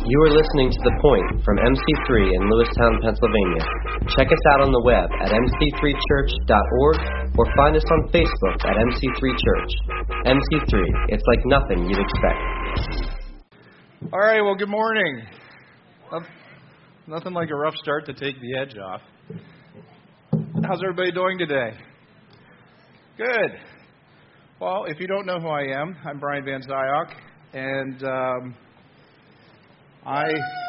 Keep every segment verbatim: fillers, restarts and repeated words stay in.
You are listening to The Point from M C three in Lewistown, Pennsylvania. Check us out on the web at m c three church dot org or find us on Facebook at M C three Church. M C three, it's like nothing you'd expect. All right, well, good morning. Nothing like a rough start to take the edge off. How's everybody doing today? Good. Well, if you don't know who I am, I'm Brian Van Zyok, and um, I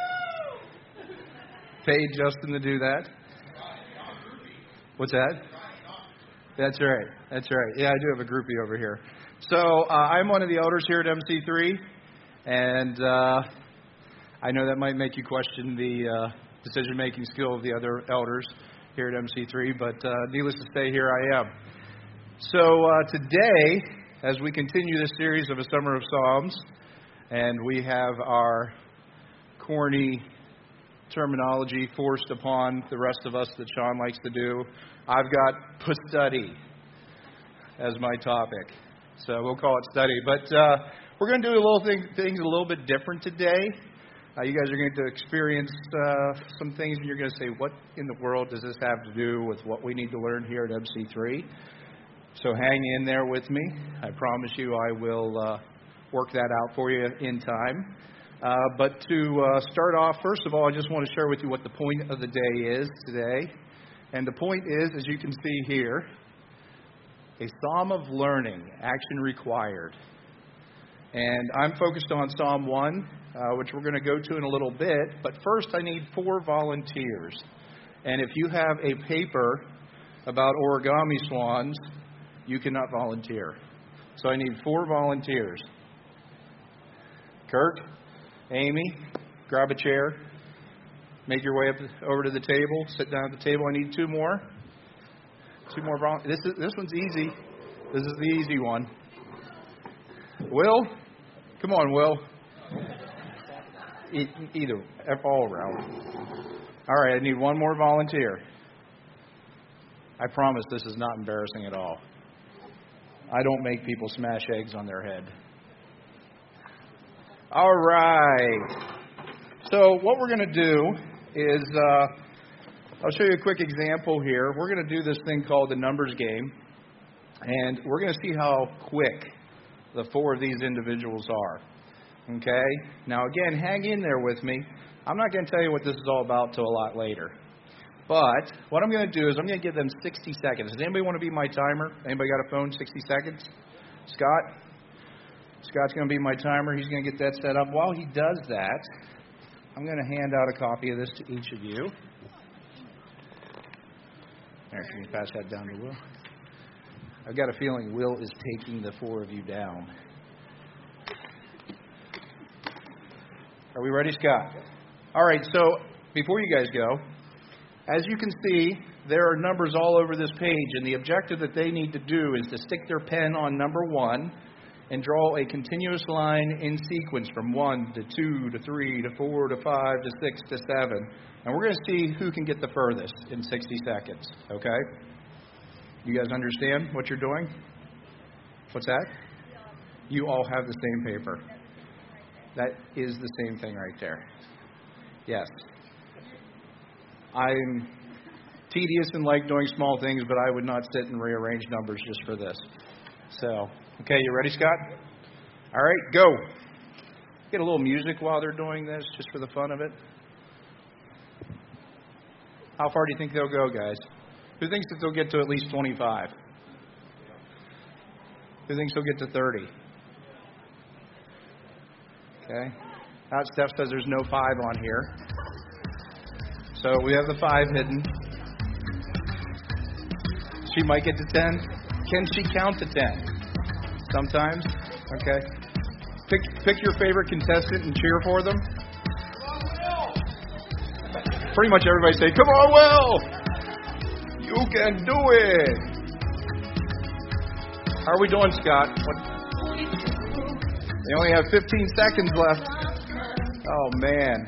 paid Justin to do that. What's that? That's right. That's right. Yeah, I do have a groupie over here. So uh, I'm one of the elders here at M C three, and uh, I know that might make you question the uh, decision-making skill of the other elders here at M C three, but uh, needless to say, here I am. So uh, today, as we continue this series of a Summer of Psalms, and we have our corny terminology forced upon the rest of us that Sean likes to do, I've got put study as my topic. So we'll call it study. But uh, we're going to do a little thing, things a little bit different today. Uh, you guys are going to experience uh, some things, and you're going to say, what in the world does this have to do with what we need to learn here at M C three? So hang in there with me. I promise you I will uh, work that out for you in time. Uh, but to uh, start off, first of all, I just want to share with you what the point of the day is today. And the point is, as you can see here, a psalm of learning, action required. And I'm focused on Psalm one, uh, which we're going to go to in a little bit. But first, I need four volunteers. And if you have a paper about origami swans, you cannot volunteer. So I need four volunteers. Kurt, Amy, grab a chair. Make your way up over to the table. Sit down at the table. I need two more. Two more volunteers. This is this one's easy. This is the easy one. Will, come on, Will. E- either all around. All right. I need one more volunteer. I promise this is not embarrassing at all. I don't make people smash eggs on their head. All right. So what we're going to do is, uh, I'll show you a quick example here. We're going to do this thing called the numbers game, and we're going to see how quick the four of these individuals are. Okay? Now, again, hang in there with me. I'm not going to tell you what this is all about till a lot later. But what I'm going to do is I'm going to give them sixty seconds. Does anybody want to be my timer? Anybody got a phone? sixty seconds? Scott? Scott's going to be my timer. He's going to get that set up. While he does that, I'm going to hand out a copy of this to each of you. There, can you pass that down to Will? I've got a feeling Will is taking the four of you down. Are we ready, Scott? All right, so before you guys go, as you can see, there are numbers all over this page, and the objective that they need to do is to stick their pen on number one and draw a continuous line in sequence from one to two to three to four to five to six to seven. And we're going to see who can get the furthest in sixty seconds, okay? You guys understand what you're doing? What's that? You all have the same paper. That is the same thing right there. Yes. I'm tedious and like doing small things, but I would not sit and rearrange numbers just for this. So, okay, you ready, Scott? All right, go. Get a little music while they're doing this, just for the fun of it. How far do you think they'll go, guys? Who thinks that they'll get to at least twenty-five? Who thinks they'll get to thirty? Okay. Now Steph says there's no five on here. So we have the five hidden. She might get to ten. Can she count to ten? Sometimes. Okay. Pick pick your favorite contestant and cheer for them. Pretty much everybody say, "Come on, Will! You can do it!" How are we doing, Scott? What? They only have fifteen seconds left. Oh, man.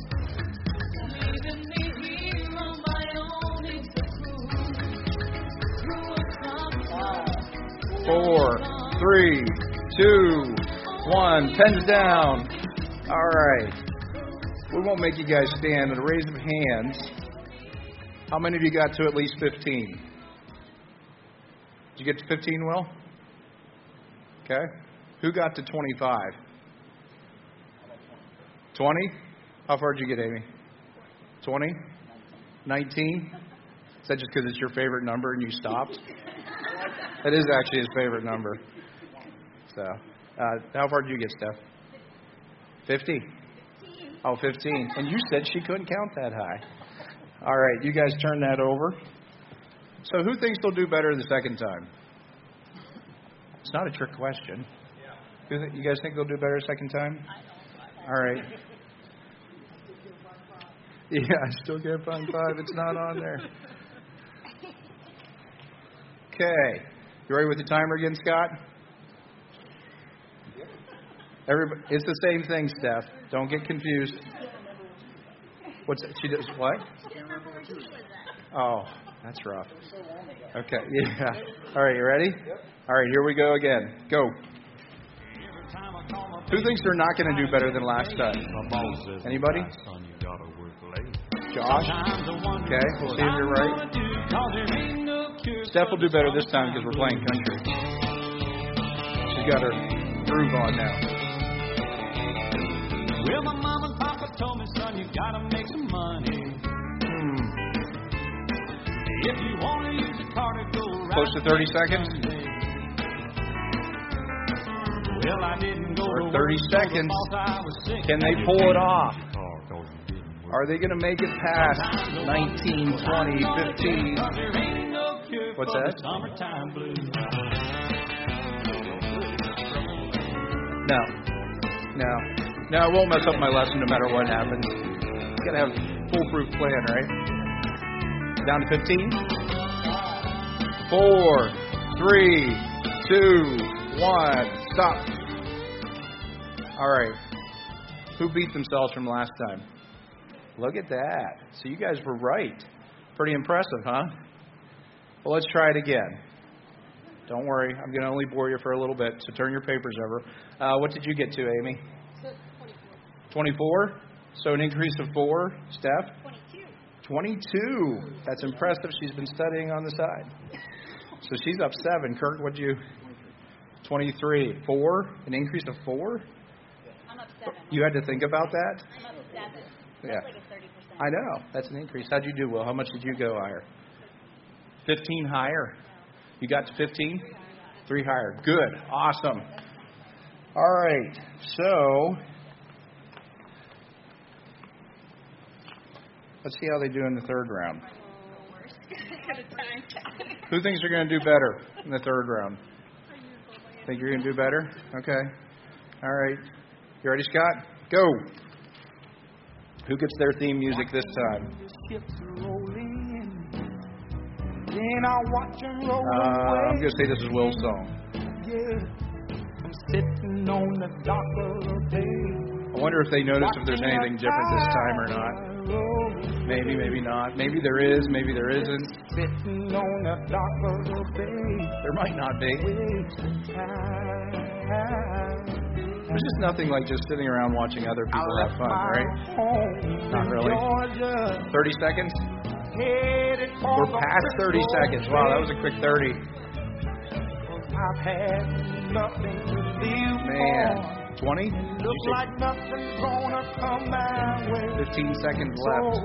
Four, three, two, one. Pens down. All right. We won't make you guys stand. At a raise of hands, how many of you got to at least fifteen? Did you get to fifteen, Will? Okay. Who got to twenty-five? twenty? How far did you get, Amy? twenty? nineteen? Is that just because it's your favorite number and you stopped? That is actually his favorite number. So, uh, how far did you get, Steph? fifty? Oh, fifteen. And you said she couldn't count that high. All right, you guys turn that over. So who thinks they'll do better the second time? It's not a trick question. Who th- you guys think they'll do better the second time? All right. Yeah, I still can't find five. It's not on there. Okay. You ready with the timer again, Scott? Everybody, it's the same thing, Steph. Don't get confused. What's that? She does what? Oh, that's rough. Okay, yeah. All right, you ready? All right, here we go again. Go. Who thinks they're not going to do better than last time? Anybody? Josh? Okay, we'll see if you're right. Steph will do better this time because we're playing country. She's got her groove on now. Well, my mom and papa told me, son, you gotta make some money. Hmm. If you want to use a car to go right. Close to thirty seconds. Well, I didn't go or thirty seconds. Can they pull it off? Are they going to make it past nineteen, twenty, fifteen? What's that? No. No. No, I won't mess up my lesson no matter what happens. You got to have a foolproof plan, right? Down to fifteen. Four, three, two, one. Stop. All right. Who beat themselves from last time? Look at that. So you guys were right. Pretty impressive, huh? Well, let's try it again. Don't worry. I'm going to only bore you for a little bit, so turn your papers over. Uh, what did you get to, Amy? twenty-four. So an increase of four. Steph? twenty-two. twenty-two. That's impressive. She's been studying on the side. So she's up seven. Kirk, what'd you? twenty-three. Four? An increase of four? I'm up seven. You had to think about that? I'm up seven. Yeah. That's like a thirty percent. I know. That's an increase. How'd you do, Will? How much did you go higher? fifteen higher. You got to fifteen? Three higher. Good. Awesome. All right. So let's see how they do in the third round. Who thinks they're going to do better in the third round? Think you're going to do better? Okay. All right. You ready, Scott? Go. Who gets their theme music this time? Uh, I'm going to say this is Will's song. I wonder if they noticed if there's anything different this time or not. Maybe, maybe not. Maybe there is, maybe there isn't. There might not be. There's just nothing like just sitting around watching other people have fun, right? Not really. thirty seconds? We're past thirty seconds. Wow, that was a quick thirty. Man, twenty? fifteen seconds left.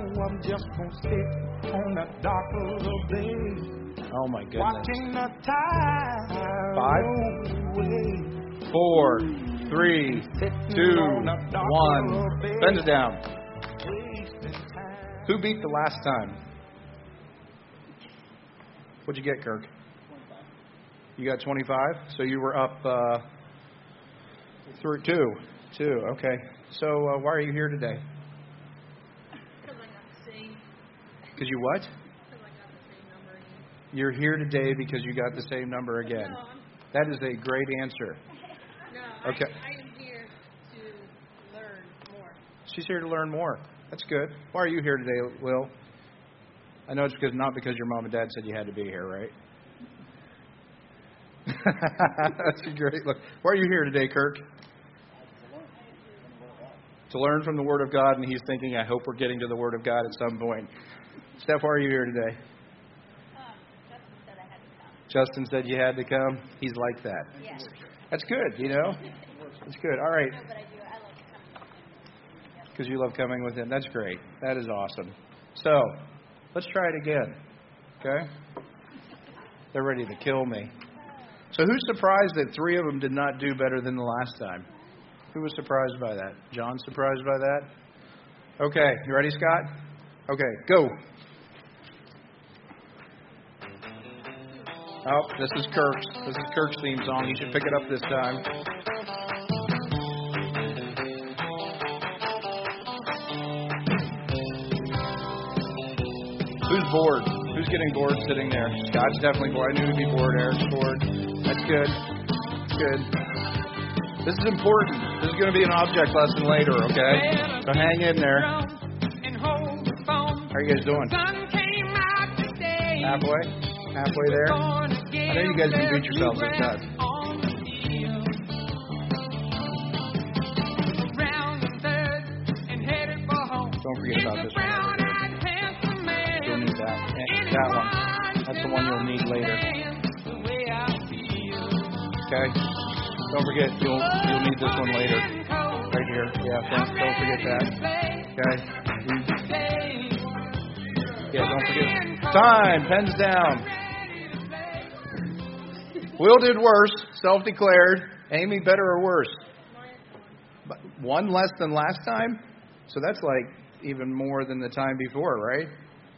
Oh my goodness. Five, four, three, two, one. Bend it down. Who beat the last time? What'd you get, Kirk? You got twenty-five? So you were up uh, through two. Two, okay. So uh, why are you here today? Because I got the same. Because you what? Because I got the same number again. You're here today because you got the same number again. No, I'm, that is a great answer. no, Okay. I, I am here to learn more. She's here to learn more. That's good. Why are you here today, Will? I know it's because not because your mom and dad said you had to be here, right? That's a great look. Why are you here today, Kirk? To to learn from the Word of God, and he's thinking, I hope we're getting to the Word of God at some point. Steph, why are you here today? Um, Justin said I had to come. Justin said you had to come. He's like that. Yeah. That's good, you know. That's good. All right. No, but I do. I like coming with him. Because you love coming with him. That's great. That is awesome. So, let's try it again. Okay? They're ready to kill me. So who's surprised that three of them did not do better than the last time? Who was surprised by that? John surprised by that? Okay. You ready, Scott? Okay. Go. Oh, this is Kirk's. This is Kirk's theme song. You should pick it up this time. Who's bored? Who's getting bored sitting there? Scott's definitely bored. I knew he'd be bored. Eric's bored. That's good. Good. This is important. This is going to be an object lesson later, okay? So hang in there. How are you guys doing? Halfway? Halfway there? I know you guys can beat yourselves at that. Don't forget about this one. You'll need that. That one. That's the one you'll need later. Okay? Don't forget, you'll you'll need this one later. Right here. Yeah, don't, don't forget that. Okay? Yeah, don't forget. Time. Pens down. Will did worse. Self-declared. Amy, better or worse? One less than last time? So that's like even more than the time before, right?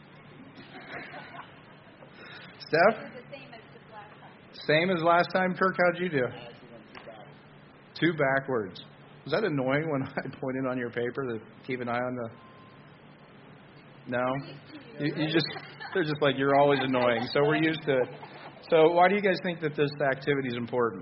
Steph? Same as last time. Kirk, how'd you do? Two backwards. Was that annoying when I pointed on your paper to keep an eye on the... No? You, you just, they're just like, you're always annoying. So we're used to it. So why do you guys think that this activity is important?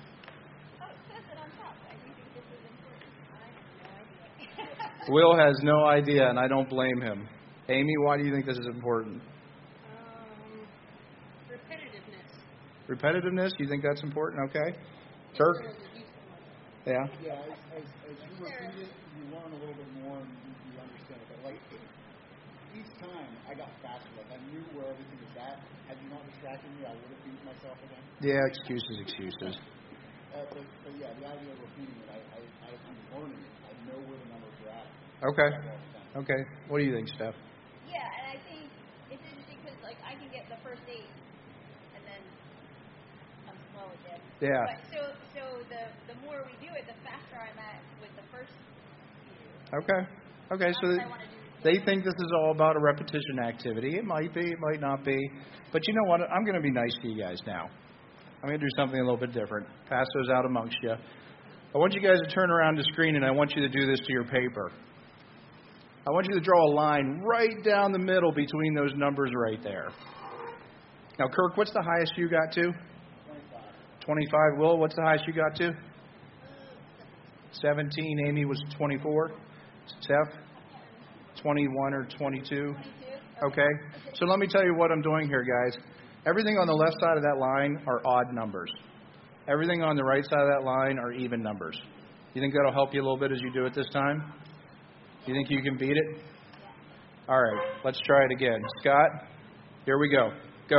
Will has no idea, and I don't blame him. Amy, why do you think this is important? Um, repetitiveness. Repetitiveness? You think that's important? Okay. Kirk? Yeah. Yeah, as, as, as you repeat it, you learn a little bit more and you, you understand it. But like each time, I got faster. Like I knew where everything was at. Had you not distracted me, I would have beat myself again. Yeah, excuses, excuses. Uh, but, but yeah, the idea of repeating it, I, I, I, I'm learning it. I know where the numbers are at. Okay. Okay. What do you think, Steph? Yeah, and I think it's interesting because like I can get the first eight, and then I'm slow again. Yeah. But so so the the more we do it, the faster I'm at with the first few. Okay. Okay. So That's what I wanna do. they think this is all about a repetition activity. It might be. It might not be. But you know what? I'm going to be nice to you guys now. I'm going to do something a little bit different. Pass those out amongst you. I want you guys to turn around the screen, and I want you to do this to your paper. I want you to draw a line right down the middle between those numbers right there. Now, Kirk, what's the highest you got to? twenty-five. twenty-five. Will, what's the highest you got to? seventeen. Amy was twenty-four. Steph? twenty-one or twenty-two. Okay. So let me tell you what I'm doing here, guys. Everything on the left side of that line are odd numbers. Everything on the right side of that line are even numbers. You think that'll help you a little bit as you do it this time? You think you can beat it? All right. Let's try it again. Scott, here we go. Go.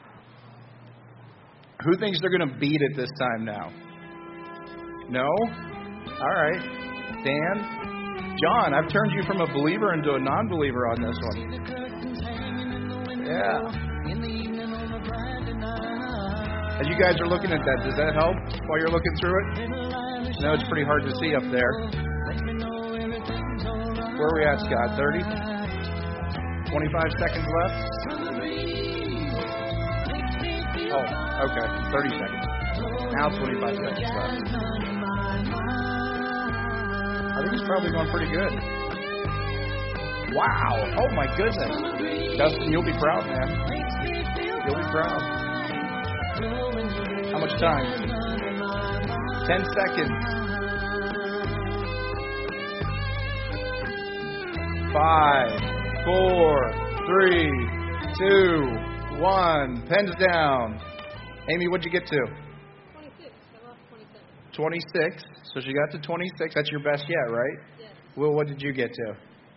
Who thinks they're going to beat it this time now? No? All right. Dan? John, I've turned you from a believer into a non-believer on this one. Yeah. As you guys are looking at that, does that help while you're looking through it? No, it's pretty hard to see up there. Where are we at, Scott? thirty? twenty-five seconds left? Oh, okay. thirty seconds. Now twenty-five seconds left. I think it's probably going pretty good. Wow. Oh, my goodness. Dustin, you'll be proud, man. You'll be proud. How much time? Ten seconds. Five, four, three, two, one. Pens down. Amy, what'd you get to? twenty-six. I lost twenty-seven. twenty-six. So she got to twenty-six. That's your best yet, right? Yes. Will, what did you get to?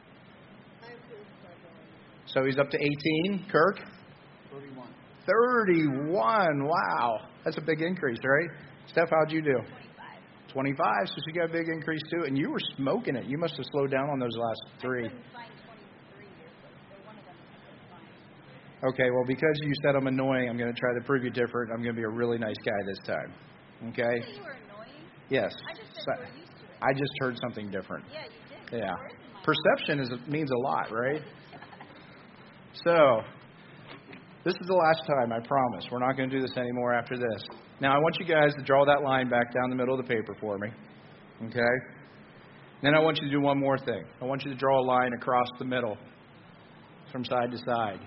So he's up to eighteen. Kirk? thirty-one. thirty-one. Wow. That's a big increase, right? Steph, how'd you do? twenty-five. twenty-five. So she got a big increase too. And you were smoking it. You must have slowed down on those last three. I couldn't find twenty-three here, but one of them I couldn't find. Okay, well, because you said I'm annoying, I'm going to try to prove you different. I'm going to be a really nice guy this time. Okay? You were annoying. Yes. I just said So- you were used to it. I just heard something different. Yeah, you did. Yeah. You were in my Perception is means a lot, right? So, this is the last time, I promise. We're not going to do this anymore after this. Now, I want you guys to draw that line back down the middle of the paper for me. Okay? Then I want you to do one more thing. I want you to draw a line across the middle from side to side.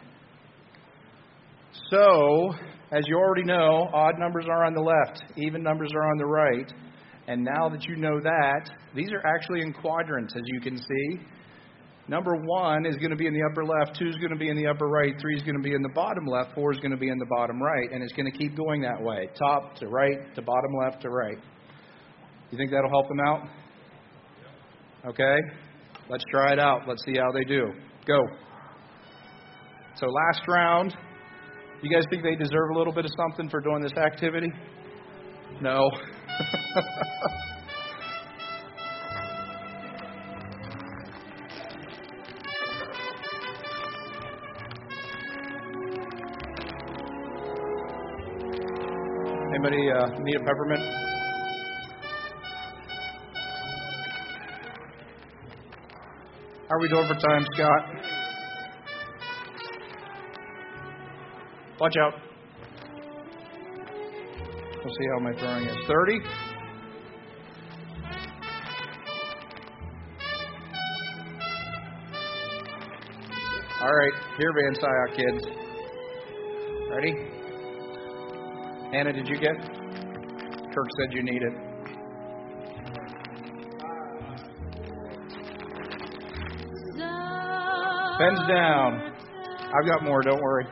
So, as you already know, odd numbers are on the left, even numbers are on the right. And now that you know that, these are actually in quadrants, as you can see. Number one is going to be in the upper left, two is going to be in the upper right, three is going to be in the bottom left, four is going to be in the bottom right, and it's going to keep going that way, top to right to bottom left to right. You think that'll help them out? Okay, let's try it out. Let's see how they do. Go. So last round, you guys think they deserve a little bit of something for doing this activity? No. Anybody uh, need a peppermint? How are we doing for time, Scott? Watch out. We'll see how my throwing is. thirty? All right, here, Van Syok kids. Ready? Hannah, did you get? Kirk said you need it. Pens down. I've got more, don't worry.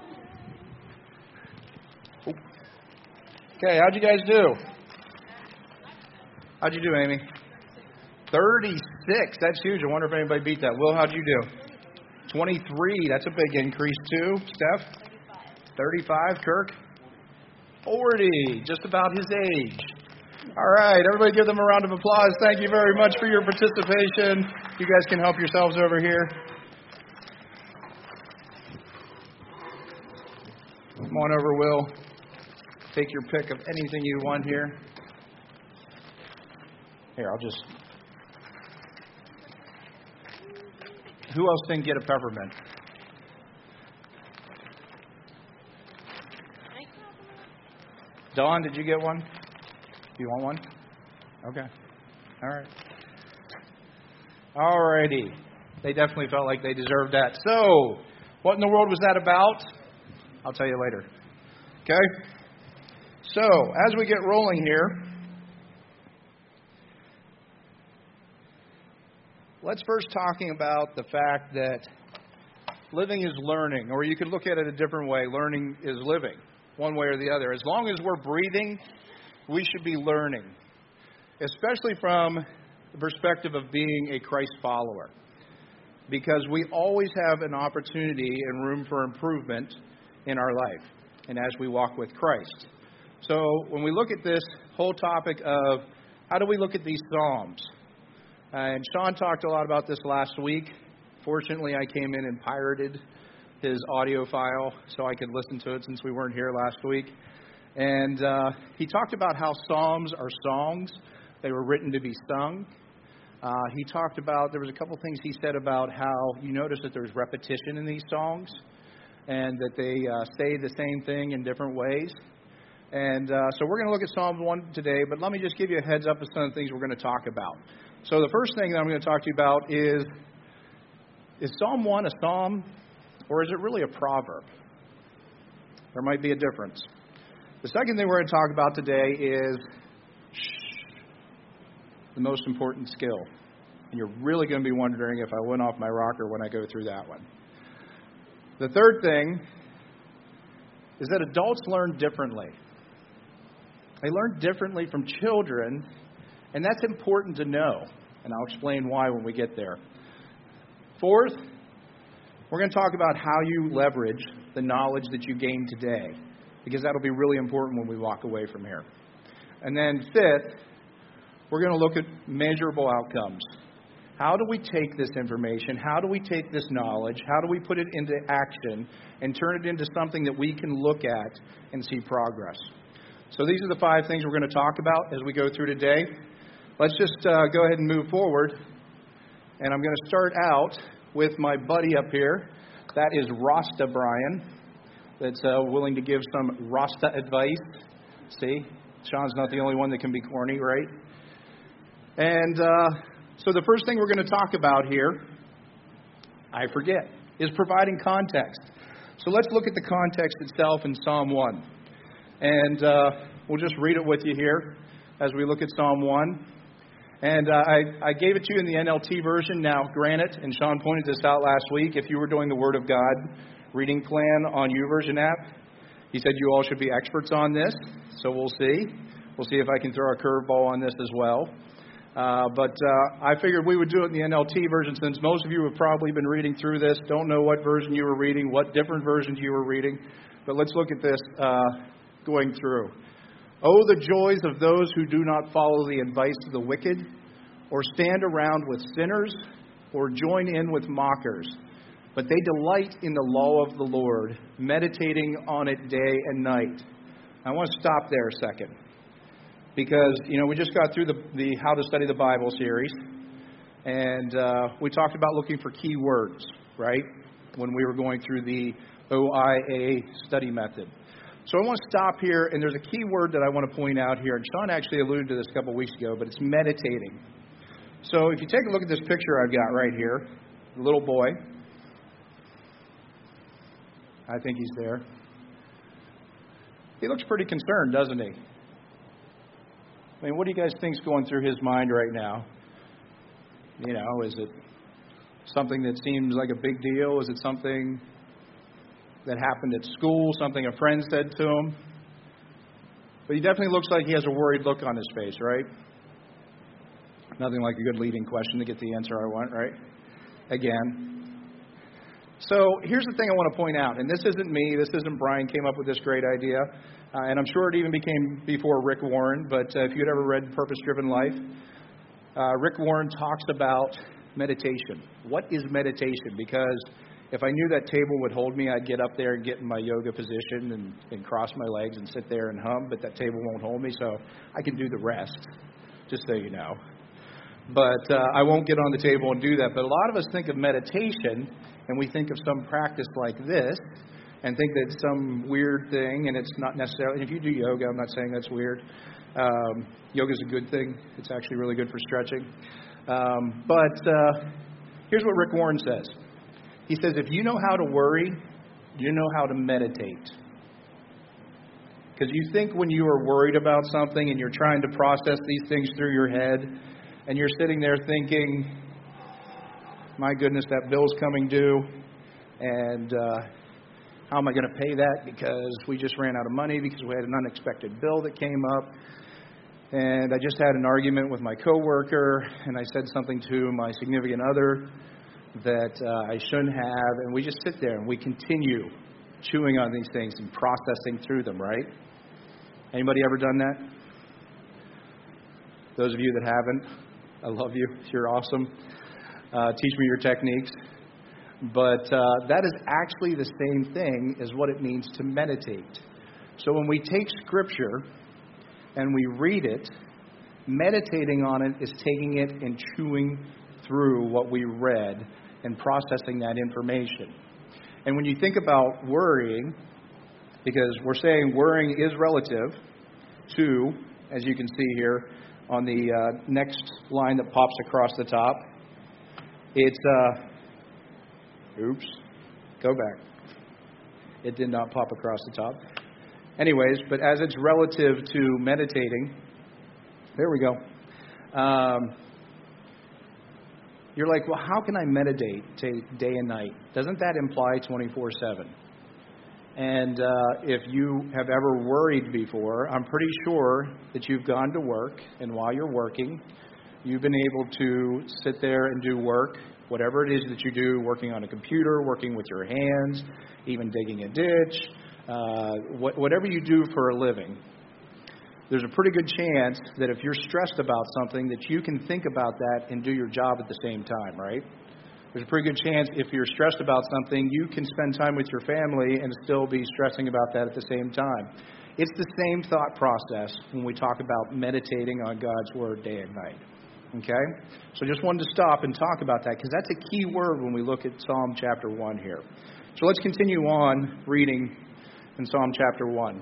Okay, how'd you guys do? How'd you do, Amy? thirty-six. That's huge. I wonder if anybody beat that. Will, how'd you do? twenty-three. That's a big increase, too. Steph? thirty-five. Kirk? forty. Just about his age. All right. Everybody give them a round of applause. Thank you very much for your participation. You guys can help yourselves over here. Come on over, Will. Take your pick of anything you want here. Here, I'll just... Who else didn't get a peppermint? Dawn, did you get one? Do you want one? Okay. All right. All righty. They definitely felt like they deserved that. So, what in the world was that about? I'll tell you later. Okay? So, as we get rolling here, let's first talking about the fact that living is learning, or you could look at it a different way. Learning is living, one way or the other. As long as we're breathing, we should be learning, especially from the perspective of being a Christ follower, because we always have an opportunity and room for improvement in our life and as we walk with Christ. So when we look at this whole topic of how do we look at these Psalms, and Sean talked a lot about this last week. Fortunately, I came in and pirated his audio file so I could listen to it since we weren't here last week. And uh, he talked about how Psalms are songs. They were written to be sung. Uh, he talked about, there was a couple things he said about how you notice that there's repetition in these songs and that they uh, say the same thing in different ways. And uh, so we're going to look at Psalm one today, but let me just give you a heads up of some of the things we're going to talk about. So the first thing that I'm going to talk to you about is, is Psalm one a psalm, or is it really a proverb? There might be a difference. The second thing we're going to talk about today is shh, the most important skill. And you're really going to be wondering if I went off my rocker when I go through that one. The third thing is that adults learn differently. They learn differently from children, and that's important to know. and I'll explain why when we get there. Fourth, we're going to talk about how you leverage the knowledge that you gain today, because that'll be really important when we walk away from here. And then fifth, we're going to look at measurable outcomes. How do we take this information? How do we take this knowledge? How do we put it into action and turn it into something that we can look at and see progress? So these are the five things we're going to talk about as we go through today. Let's just uh, go ahead and move forward. And I'm going to start out with my buddy up here. That is Rasta Brian, that's uh, willing to give some Rasta advice. See, Sean's not the only one that can be corny, right? And uh, so the first thing we're going to talk about here, I forget, is providing context. So let's look at the context itself in Psalm one. And uh, we'll just read it with you here as we look at Psalm one. And uh, I, I gave it to you in the N L T version. Now, granted, and Sean pointed this out last week, if you were doing the Word of God reading plan on YouVersion app, he said you all should be experts on this. So we'll see. We'll see if I can throw a curveball on this as well. Uh, but uh, I figured we would do it in the N L T version, since most of you have probably been reading through this, don't know what version you were reading, what different versions you were reading. But let's look at this uh, going through. Oh, the joys of those who do not follow the advice of the wicked, or stand around with sinners, or join in with mockers. But they delight in the law of the Lord, meditating on it day and night. I want to stop there a second. Because, you know, we just got through the, the How to Study the Bible series, and uh, we talked about looking for key words, right, when we were going through the O I A study method. So I want to stop here, and there's a key word that I want to point out here, and Sean actually alluded to this a couple of weeks ago, but it's meditating. So if you take a look at this picture I've got right here, the little boy, I think he's there. He looks pretty concerned, doesn't he? I mean, what do you guys think's going through his mind right now? You know, is it something that seems like a big deal? Is it something that happened at school, something a friend said to him? But he definitely looks like he has a worried look on his face, right? Nothing like a good leading question to get the answer I want, right? Again. So here's the thing I want to point out, and this isn't me, this isn't Brian came up with this great idea, uh, and I'm sure it even became before Rick Warren, but uh, if you'd ever read Purpose Driven Life, uh, Rick Warren talks about meditation. What is meditation? Because if I knew that table would hold me, I'd get up there and get in my yoga position and, and cross my legs and sit there and hum, but that table won't hold me, so I can do the rest, just so you know. But uh, I won't get on the table and do that. But a lot of us think of meditation, and we think of some practice like this, and think that it's some weird thing, and it's not necessarily. If you do yoga, I'm not saying that's weird. Um, yoga is a good thing. It's actually really good for stretching. Um, but uh, here's what Rick Warren says. He says, if you know how to worry, you know how to meditate. Because you think when you are worried about something and you're trying to process these things through your head, and you're sitting there thinking, my goodness, that bill's coming due, and uh, how am I going to pay that because we just ran out of money because we had an unexpected bill that came up, and I just had an argument with my coworker, and I said something to my significant other that uh, I shouldn't have, and we just sit there and we continue chewing on these things and processing through them, right? Anybody ever done that? Those of you that haven't, I love you. You're awesome. Uh, teach me your techniques. But uh, that is actually the same thing as what it means to meditate. So when we take Scripture and we read it, meditating on it is taking it and chewing through what we read and processing that information. And when you think about worrying, because we're saying worrying is relative to, as you can see here, on the uh, next line that pops across the top, it's, uh, oops, go back. It did not pop across the top. Anyways, but as it's relative to meditating, there we go. Um, you're like, well, how can I meditate day and night? Doesn't that imply twenty-four seven? And uh, if you have ever worried before, I'm pretty sure that you've gone to work, and while you're working, You've been able to sit there and do work, whatever it is that you do, working on a computer, working with your hands, even digging a ditch, uh, wh- whatever you do for a living. There's a pretty good chance that if you're stressed about something, that you can think about that and do your job at the same time, right? There's a pretty good chance if you're stressed about something, you can spend time with your family and still be stressing about that at the same time. It's the same thought process when we talk about meditating on God's Word day and night. Okay? So just wanted to stop and talk about that because that's a key word when we look at Psalm chapter one here. So let's continue on reading in Psalm chapter one.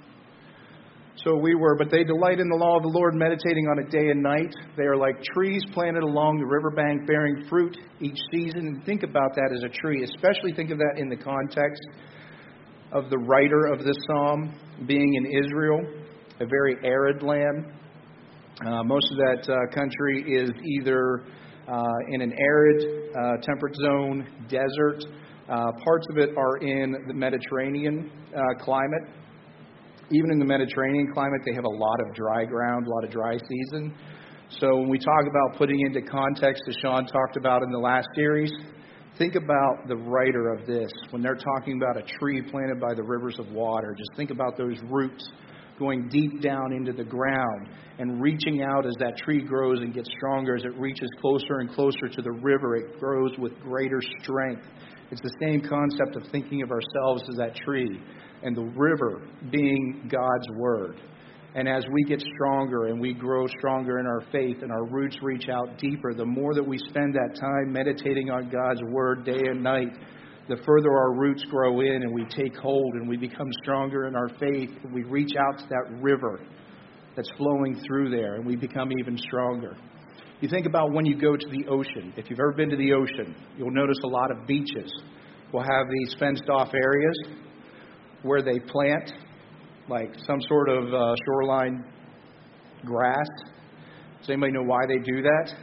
So we were, but they delight in the law of the Lord, meditating on it day and night. They are like trees planted along the riverbank, bearing fruit each season. And think about that as a tree, especially think of that in the context of the writer of this psalm being in Israel, a very arid land. Uh, most of that uh, country is either uh, in an arid, uh, temperate zone, desert. Uh, parts of it are in the Mediterranean uh, climate. Even in the Mediterranean climate, they have a lot of dry ground, a lot of dry season. So when we talk about putting into context, as Sean talked about in the last series, think about the writer of this. When they're talking about a tree planted by the rivers of water, just think about those roots going deep down into the ground and reaching out as that tree grows and gets stronger. As it reaches closer and closer to the river, it grows with greater strength. It's the same concept of thinking of ourselves as that tree and the river being God's Word. And as we get stronger and we grow stronger in our faith and our roots reach out deeper, the more that we spend that time meditating on God's Word day and night, the further our roots grow in and we take hold and we become stronger in our faith and we reach out to that river that's flowing through there and we become even stronger. You think about when you go to the ocean. If you've ever been to the ocean, you'll notice a lot of beaches will have these fenced off areas where they plant like some sort of uh, shoreline grass. Does anybody know why they do that?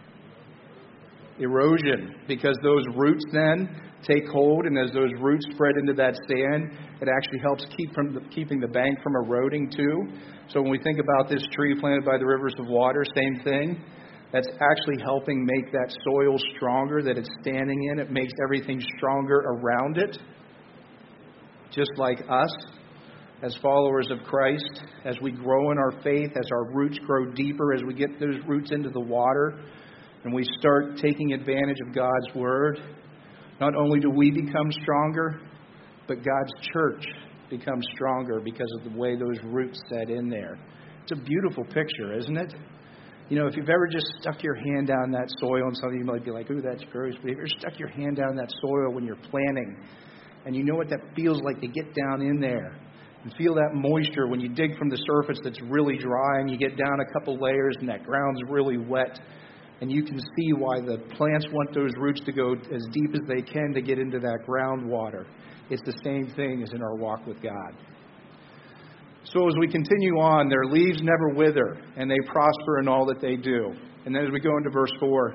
Erosion. Because those roots then take hold, and as those roots spread into that sand, it actually helps keep from the, keeping the bank from eroding too. So when we think about this tree planted by the rivers of water, same thing. That's actually helping make that soil stronger that it's standing in. It makes everything stronger around it. Just like us, as followers of Christ, as we grow in our faith, as our roots grow deeper, as we get those roots into the water, and we start taking advantage of God's Word, not only do we become stronger, but God's church becomes stronger because of the way those roots set in there. It's a beautiful picture, isn't it? You know, if you've ever just stuck your hand down that soil, and some of you might be like, ooh, that's gross, but if you've ever stuck your hand down that soil when you're planting, and you know what that feels like to get down in there and feel that moisture when you dig from the surface that's really dry and you get down a couple layers and that ground's really wet, and you can see why the plants want those roots to go as deep as they can to get into that groundwater. It's the same thing as in our walk with God. So as we continue on, their leaves never wither, and they prosper in all that they do. And then as we go into verse four,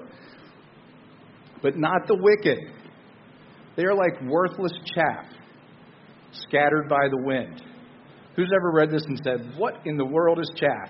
but not the wicked. They are like worthless chaff, scattered by the wind. Who's ever read this and said, what in the world is chaff?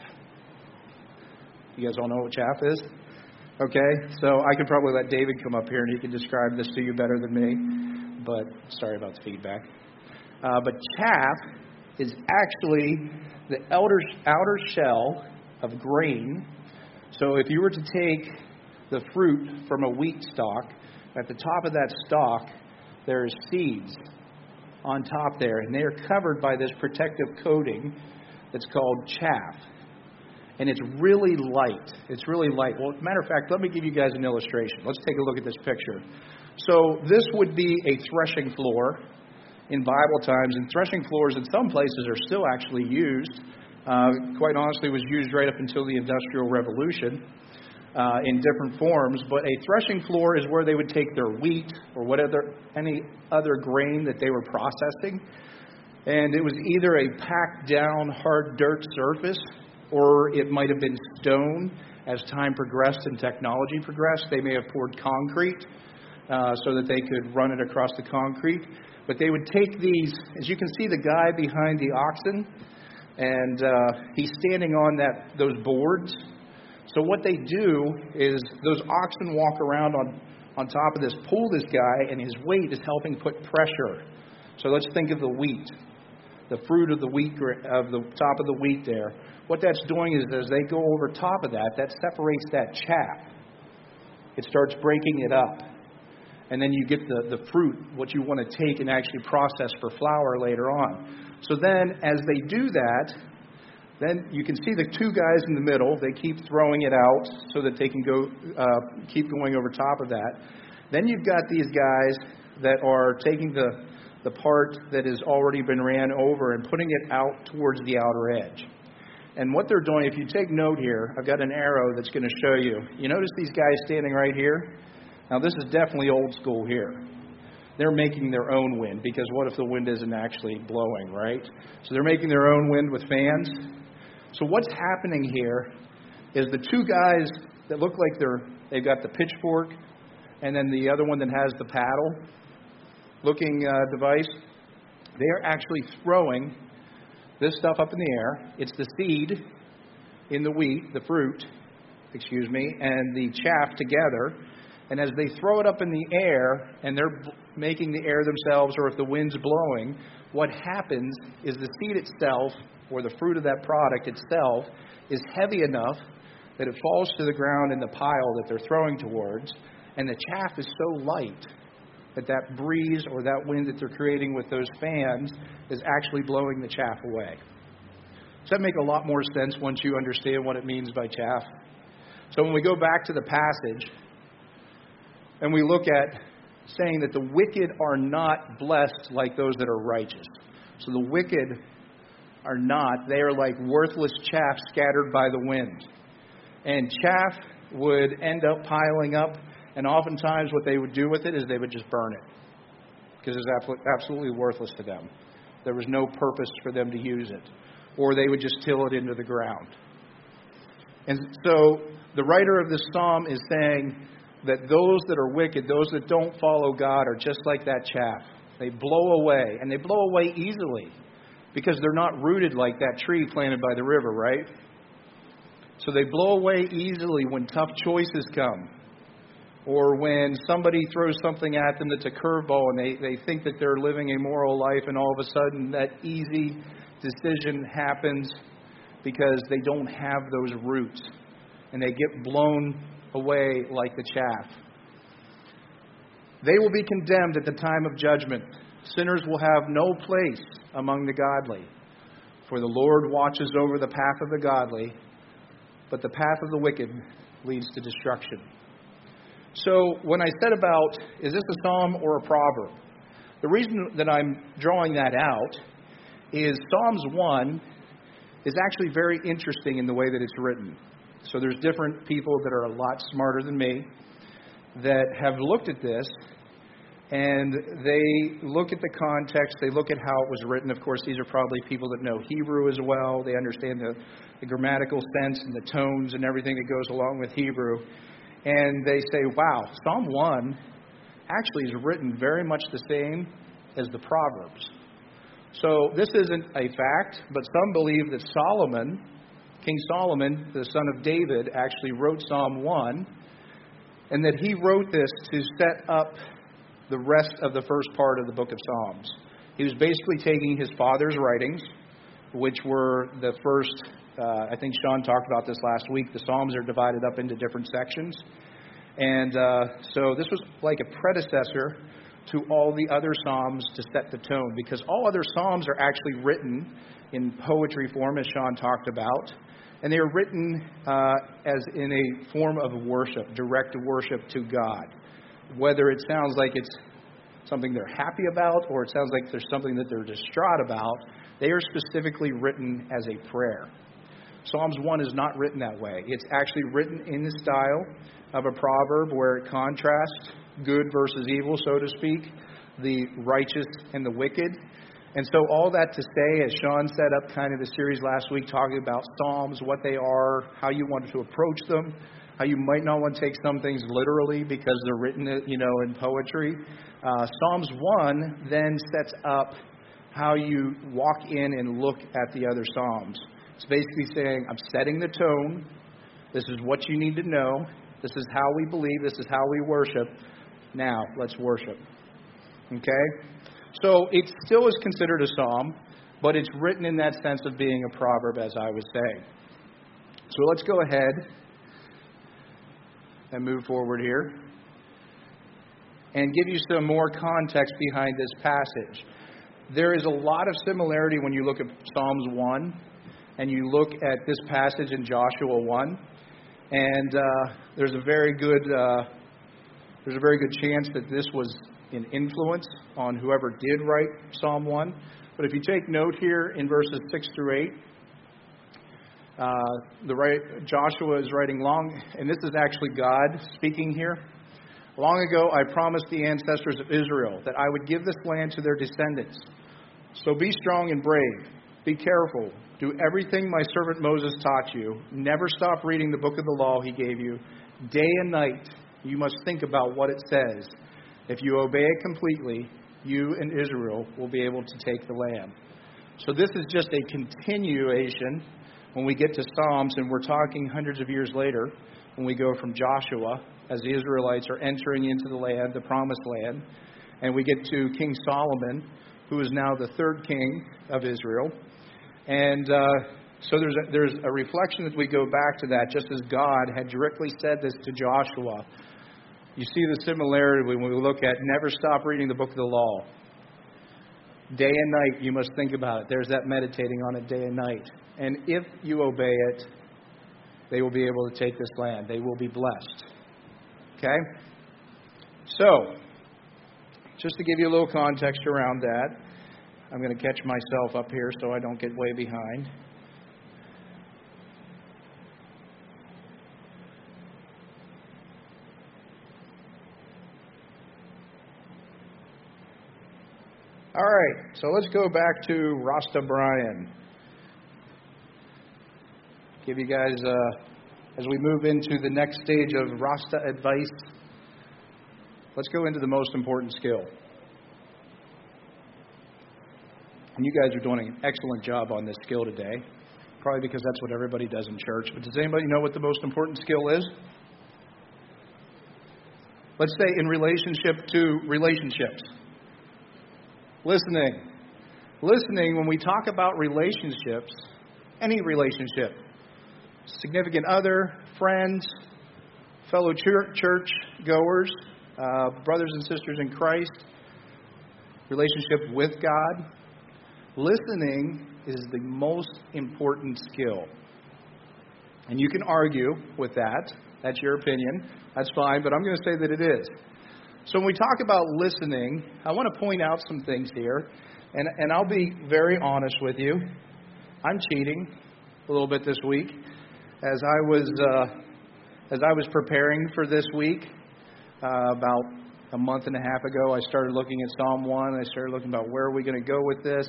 You guys all know what chaff is? Okay, so I could probably let David come up here and he can describe this to you better than me. But sorry about the feedback. Uh, but chaff is actually the outer, outer shell of grain. So if you were to take the fruit from a wheat stalk, at the top of that stalk, there's seeds on top there, and they are covered by this protective coating that's called chaff. And it's really light. It's really light. Well, matter of fact, let me give you guys an illustration. Let's take a look at this picture. So this would be a threshing floor in Bible times, and threshing floors in some places are still actually used. Uh, quite honestly, it was used right up until the Industrial Revolution uh, in different forms. But a threshing floor is where they would take their wheat or whatever, any other grain that they were processing, and it was either a packed down hard dirt surface, or it might have been stone. As time progressed and technology progressed, they may have poured concrete uh, so that they could run it across the concrete. But they would take these, as you can see the guy behind the oxen, and uh, he's standing on that those boards. So what they do is those oxen walk around on, on top of this, pull this guy, and his weight is helping put pressure. So let's think of the wheat, the fruit of the wheat, of the top of the wheat there. What that's doing is as they go over top of that, that separates that chaff. It starts breaking it up. And then you get the, the fruit, what you want to take and actually process for flour later on. So then as they do that, then you can see the two guys in the middle. They keep throwing it out so that they can go uh, keep going over top of that. Then you've got these guys that are taking the, the part that has already been ran over and putting it out towards the outer edge. And what they're doing, if you take note here, I've got an arrow that's going to show you. You notice these guys standing right here? Now, this is definitely old school here. They're making their own wind, because what if the wind isn't actually blowing, right? So they're making their own wind with fans. So what's happening here is the two guys that look like they're, they've got the pitchfork, and then the other one that has the paddle looking uh, device, they're actually throwing this stuff up in the air. It's the seed in the wheat, the fruit, excuse me, and the chaff together. And as they throw it up in the air, and they're making the air themselves, or if the wind's blowing, what happens is the seed itself, or the fruit of that product itself, is heavy enough that it falls to the ground in the pile that they're throwing towards, and the chaff is so light that that breeze or that wind that they're creating with those fans is actually blowing the chaff away. Does that make a lot more sense once you understand what it means by chaff? So when we go back to the passage, and we look at saying that the wicked are not blessed like those that are righteous. So the wicked are not. They are like worthless chaff scattered by the wind. And chaff would end up piling up, and oftentimes what they would do with it is they would just burn it, because it's absolutely worthless to them. There was no purpose for them to use it. Or they would just till it into the ground. And so the writer of this psalm is saying that those that are wicked, those that don't follow God, are just like that chaff. They blow away, and they blow away easily, because they're not rooted like that tree planted by the river, right? So they blow away easily when tough choices come, or when somebody throws something at them that's a curveball, and they, they think that they're living a moral life, and all of a sudden that easy decision happens because they don't have those roots, and they get blown away like the chaff. They will be condemned at the time of judgment. Sinners will have no place among the godly. For the Lord watches over the path of the godly, but the path of the wicked leads to destruction. So when I said about, is this a psalm or a proverb? The reason that I'm drawing that out is Psalms one is actually very interesting in the way that it's written. So there's different people that are a lot smarter than me that have looked at this, and they look at the context, they look at how it was written. Of course, these are probably people that know Hebrew as well. They understand the, the grammatical sense and the tones and everything that goes along with Hebrew. And they say, wow, Psalm one actually is written very much the same as the Proverbs. So this isn't a fact, but some believe that Solomon, King Solomon, the son of David, actually wrote Psalm one, and that he wrote this to set up the rest of the first part of the book of Psalms. He was basically taking his father's writings, which were the first, uh, I think Sean talked about this last week, the Psalms are divided up into different sections. And uh, so this was like a predecessor to all the other Psalms to set the tone, because all other Psalms are actually written in poetry form, as Sean talked about, and they are written uh, as in a form of worship, direct worship to God. Whether it sounds like it's something they're happy about, or it sounds like there's something that they're distraught about, they are specifically written as a prayer. Psalms one is not written that way. It's actually written in the style of a proverb where it contrasts good versus evil, so to speak, the righteous and the wicked. And so all that to say, as Sean set up kind of the series last week, talking about Psalms, what they are, how you want to approach them, how you might not want to take some things literally because they're written, you know, in poetry. Uh, Psalms one then sets up how you walk in and look at the other Psalms. It's basically saying, I'm setting the tone, This is what you need to know. This is how we believe. This is how we worship. Now, let's worship. Okay? So it still is considered a psalm, but it's written in that sense of being a proverb, as I was saying. So let's go ahead and move forward here and give you some more context behind this passage. There is a lot of similarity when you look at Psalms one and you look at this passage in Joshua one, and uh, there's a very good uh, there's a very good chance that this was an influence on whoever did write Psalm one. But if you take note here in verses six through eight, uh, the right, Joshua is writing long, and this is actually God speaking here. Long ago, I promised the ancestors of Israel that I would give this land to their descendants. So be strong and brave. Be careful. Do everything my servant Moses taught you. Never stop reading the book of the law he gave you. Day and night, you must think about what it says. If you obey it completely, you and Israel will be able to take the land. So this is just a continuation when we get to Psalms, and we're talking hundreds of years later when we go from Joshua, as the Israelites are entering into the land, the promised land, and we get to King Solomon, who is now the third king of Israel. And uh, so there's a, there's a reflection as we go back to that, just as God had directly said this to Joshua. You see the similarity when we look at never stop reading the book of the law. Day and night, you must think about it. There's that meditating on it day and night. And if you obey it, they will be able to take this land. They will be blessed. Okay? So, just to give you a little context around that, I'm going to catch myself up here so I don't get way behind. All right, so let's go back to Rasta Brian. Give you guys, uh, as we move into the next stage of Rasta advice, let's go into the most important skill. And you guys are doing an excellent job on this skill today, probably because that's what everybody does in church. But does anybody know what the most important skill is? Let's say in relationship to relationships. Listening. Listening, when we talk about relationships, any relationship, significant other, friends, fellow church goers, uh, brothers and sisters in Christ, relationship with God, listening is the most important skill. And you can argue with that. That's your opinion. That's fine, but I'm going to say that it is. So when we talk about listening, I want to point out some things here, and and I'll be very honest with you. I'm cheating a little bit this week, as I was uh, as I was preparing for this week. Uh, about a month and a half ago, I started looking at Psalm one. I started looking about where are we going to go with this.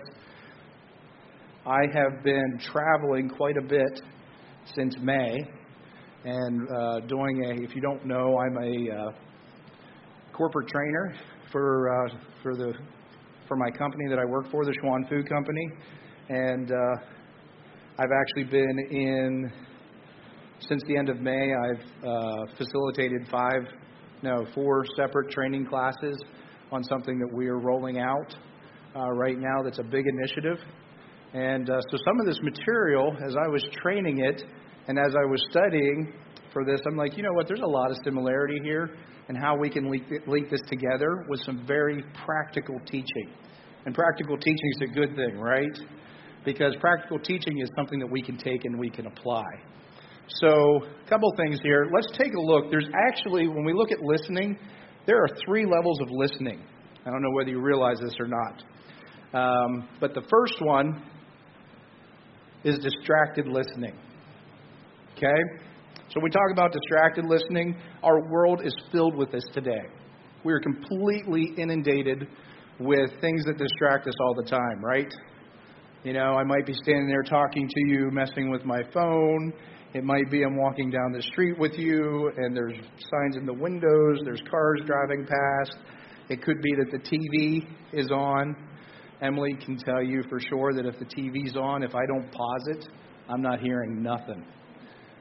I have been traveling quite a bit since May, and uh, doing a. If you don't know, I'm a uh, corporate trainer for uh, for the for my company that I work for, the Schwan Food Company, and uh, I've actually been in since the end of May. I've uh, facilitated five, no, four separate training classes on something that we are rolling out uh, right now. That's a big initiative, and uh, so some of this material, as I was training it and as I was studying for this, I'm like, you know what? There's a lot of similarity here. And how we can link, link this together with some very practical teaching. And practical teaching is a good thing, right? Because practical teaching is something that we can take and we can apply. So, a couple things here. Let's take a look. There's actually, when we look at listening, there are three levels of listening. I don't know whether you realize this or not. Um, but the first one is distracted listening. Okay? So when we talk about distracted listening, our world is filled with this today. We are completely inundated with things that distract us all the time, right? You know, I might be standing there talking to you, messing with my phone. It might be I'm walking down the street with you, and there's signs in the windows, there's cars driving past. It could be that the T V is on. Emily can tell you for sure that if the T V's on, if I don't pause it, I'm not hearing nothing.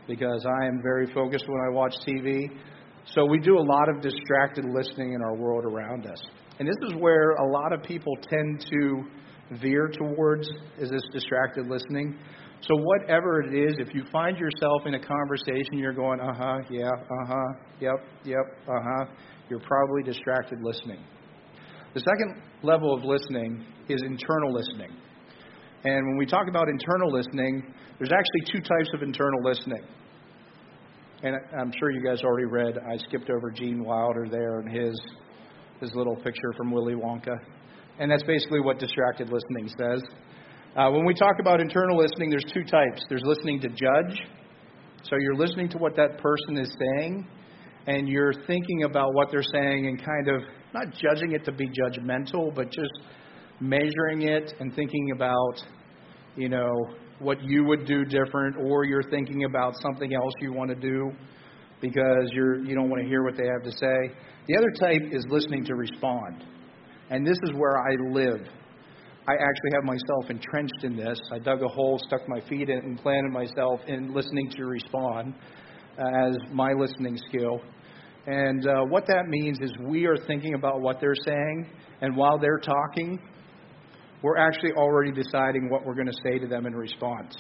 because I am very focused when I watch T V. So we do a lot of distracted listening in our world around us. And this is where a lot of people tend to veer towards, is this distracted listening. So whatever it is, if you find yourself in a conversation, you're going, uh-huh, yeah, uh-huh, yep, yep, uh-huh, you're probably distracted listening. The second level of listening is internal listening. And when we talk about internal listening, there's actually two types of internal listening. And I'm sure you guys already read, I skipped over Gene Wilder there and his his little picture from Willy Wonka. And that's basically what distracted listening says. Uh, when we talk about internal listening, there's two types. There's listening to judge. So you're listening to what that person is saying, and you're thinking about what they're saying and kind of not judging it to be judgmental, but just measuring it and thinking about, you know, what you would do different, or you're thinking about something else you want to do because you're you don't want to hear what they have to say. The other type is listening to respond. And this is where I live. I actually have myself entrenched in this. I dug a hole, stuck my feet in it, and planted myself in listening to respond as my listening skill. And uh, what that means is we are thinking about what they're saying, and while they're talking, we're actually already deciding what we're going to say to them in response.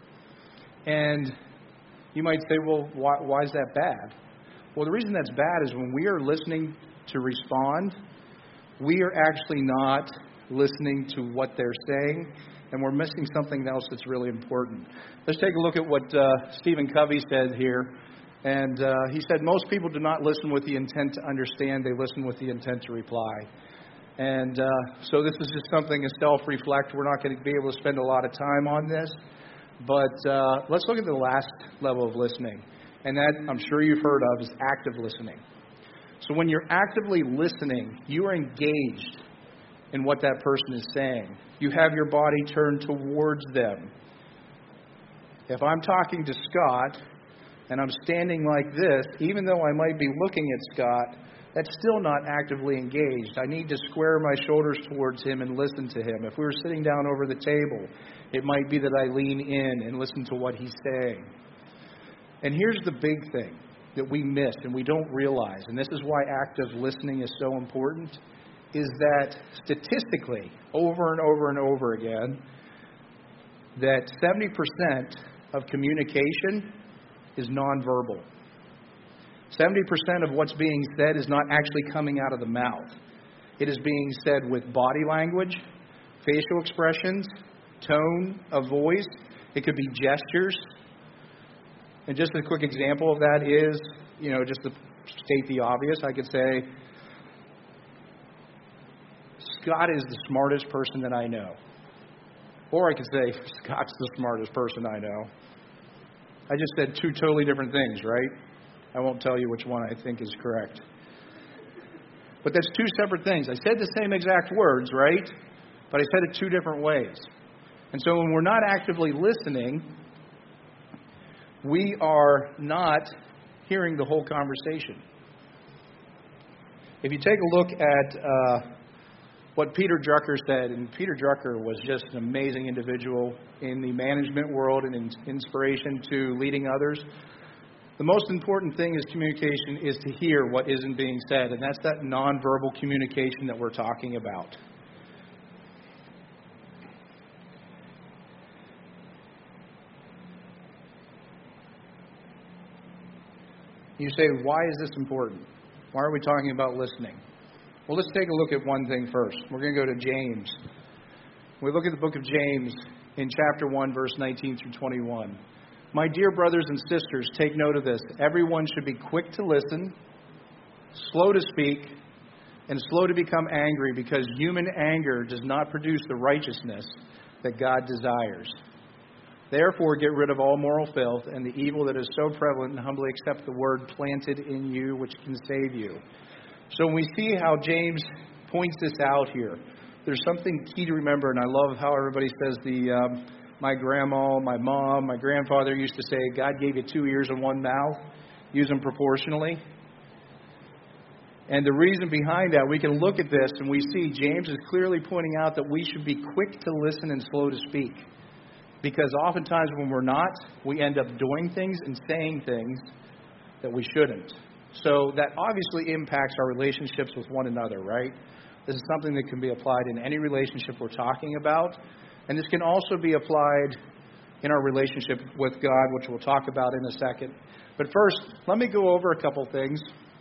And you might say, well, why, why is that bad? Well, the reason that's bad is when we are listening to respond, we are actually not listening to what they're saying, and we're missing something else that's really important. Let's take a look at what uh, Stephen Covey said here. And uh, he said, most people do not listen with the intent to understand, they listen with the intent to reply. And uh, so this is just something to self-reflect. We're not going to be able to spend a lot of time on this. But uh, let's look at the last level of listening. And that, I'm sure you've heard of, is active listening. So when you're actively listening, you are engaged in what that person is saying. You have your body turned towards them. If I'm talking to Scott and I'm standing like this, even though I might be looking at Scott, that's still not actively engaged. I need to square my shoulders towards him and listen to him. If we were sitting down over the table, it might be that I lean in and listen to what he's saying. And here's the big thing that we miss and we don't realize, and this is why active listening is so important, is that statistically, over and over and over again, that seventy percent of communication is nonverbal. seventy percent of what's being said is not actually coming out of the mouth. It is being said with body language, facial expressions, tone of voice. It could be gestures. And just a quick example of that is, you know, just to state the obvious, I could say, Scott is the smartest person that I know. Or I could say, Scott's the smartest person I know. I just said two totally different things, right? I won't tell you which one I think is correct. But that's two separate things. I said the same exact words, right? But I said it two different ways. And so when we're not actively listening, we are not hearing the whole conversation. If you take a look at uh, what Peter Drucker said, and Peter Drucker was just an amazing individual in the management world and in inspiration to leading others. The most important thing is communication is to hear what isn't being said, and that's that nonverbal communication that we're talking about. You say, why is this important? Why are we talking about listening? Well, let's take a look at one thing first. We're going to go to James. We look at the book of James in chapter one, verse nineteen through twenty-one. My dear brothers and sisters, take note of this. Everyone should be quick to listen, slow to speak, and slow to become angry, because human anger does not produce the righteousness that God desires. Therefore, get rid of all moral filth and the evil that is so prevalent, and humbly accept the word planted in you, which can save you. So when we see how James points this out here, there's something key to remember, and I love how everybody says the um, my grandma, my mom, my grandfather used to say, God gave you two ears and one mouth. Use them proportionally. And the reason behind that, we can look at this and we see James is clearly pointing out that we should be quick to listen and slow to speak. Because oftentimes when we're not, we end up doing things and saying things that we shouldn't. So that obviously impacts our relationships with one another, right? This is something that can be applied in any relationship we're talking about. And this can also be applied in our relationship with God, which we'll talk about in a second. But first, let me go over a couple things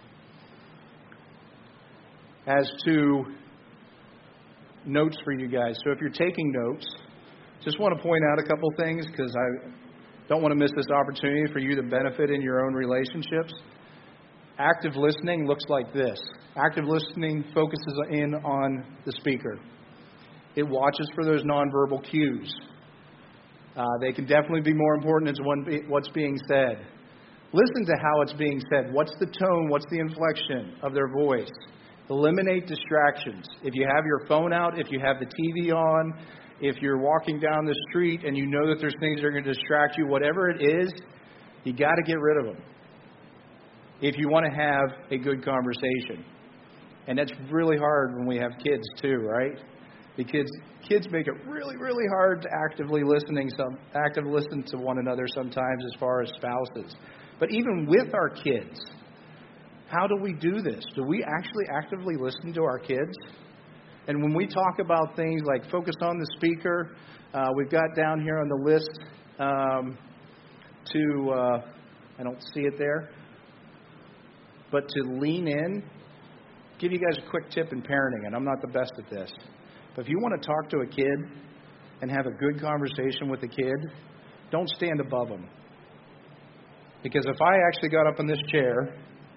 as to notes for you guys. So if you're taking notes, just want to point out a couple things because I don't want to miss this opportunity for you to benefit in your own relationships. Active listening looks like this. Active listening focuses in on the speaker. It watches for those nonverbal cues. Uh, they can definitely be more important than what's being said. Listen to how it's being said. What's the tone? What's the inflection of their voice? Eliminate distractions. If you have your phone out, if you have the T V on, if you're walking down the street and you know that there's things that are going to distract you, whatever it is, you got to get rid of them if you want to have a good conversation. And that's really hard when we have kids too, right? Because kids make it really, really hard to actively listening, some active listen to one another sometimes as far as spouses. But even with our kids, how do we do this? Do we actually actively listen to our kids? And when we talk about things like focus on the speaker, uh, we've got down here on the list um, to, uh, I don't see it there, but to lean in. Give you guys a quick tip in parenting, and I'm not the best at this. But if you want to talk to a kid and have a good conversation with a kid, don't stand above them. Because if I actually got up in this chair,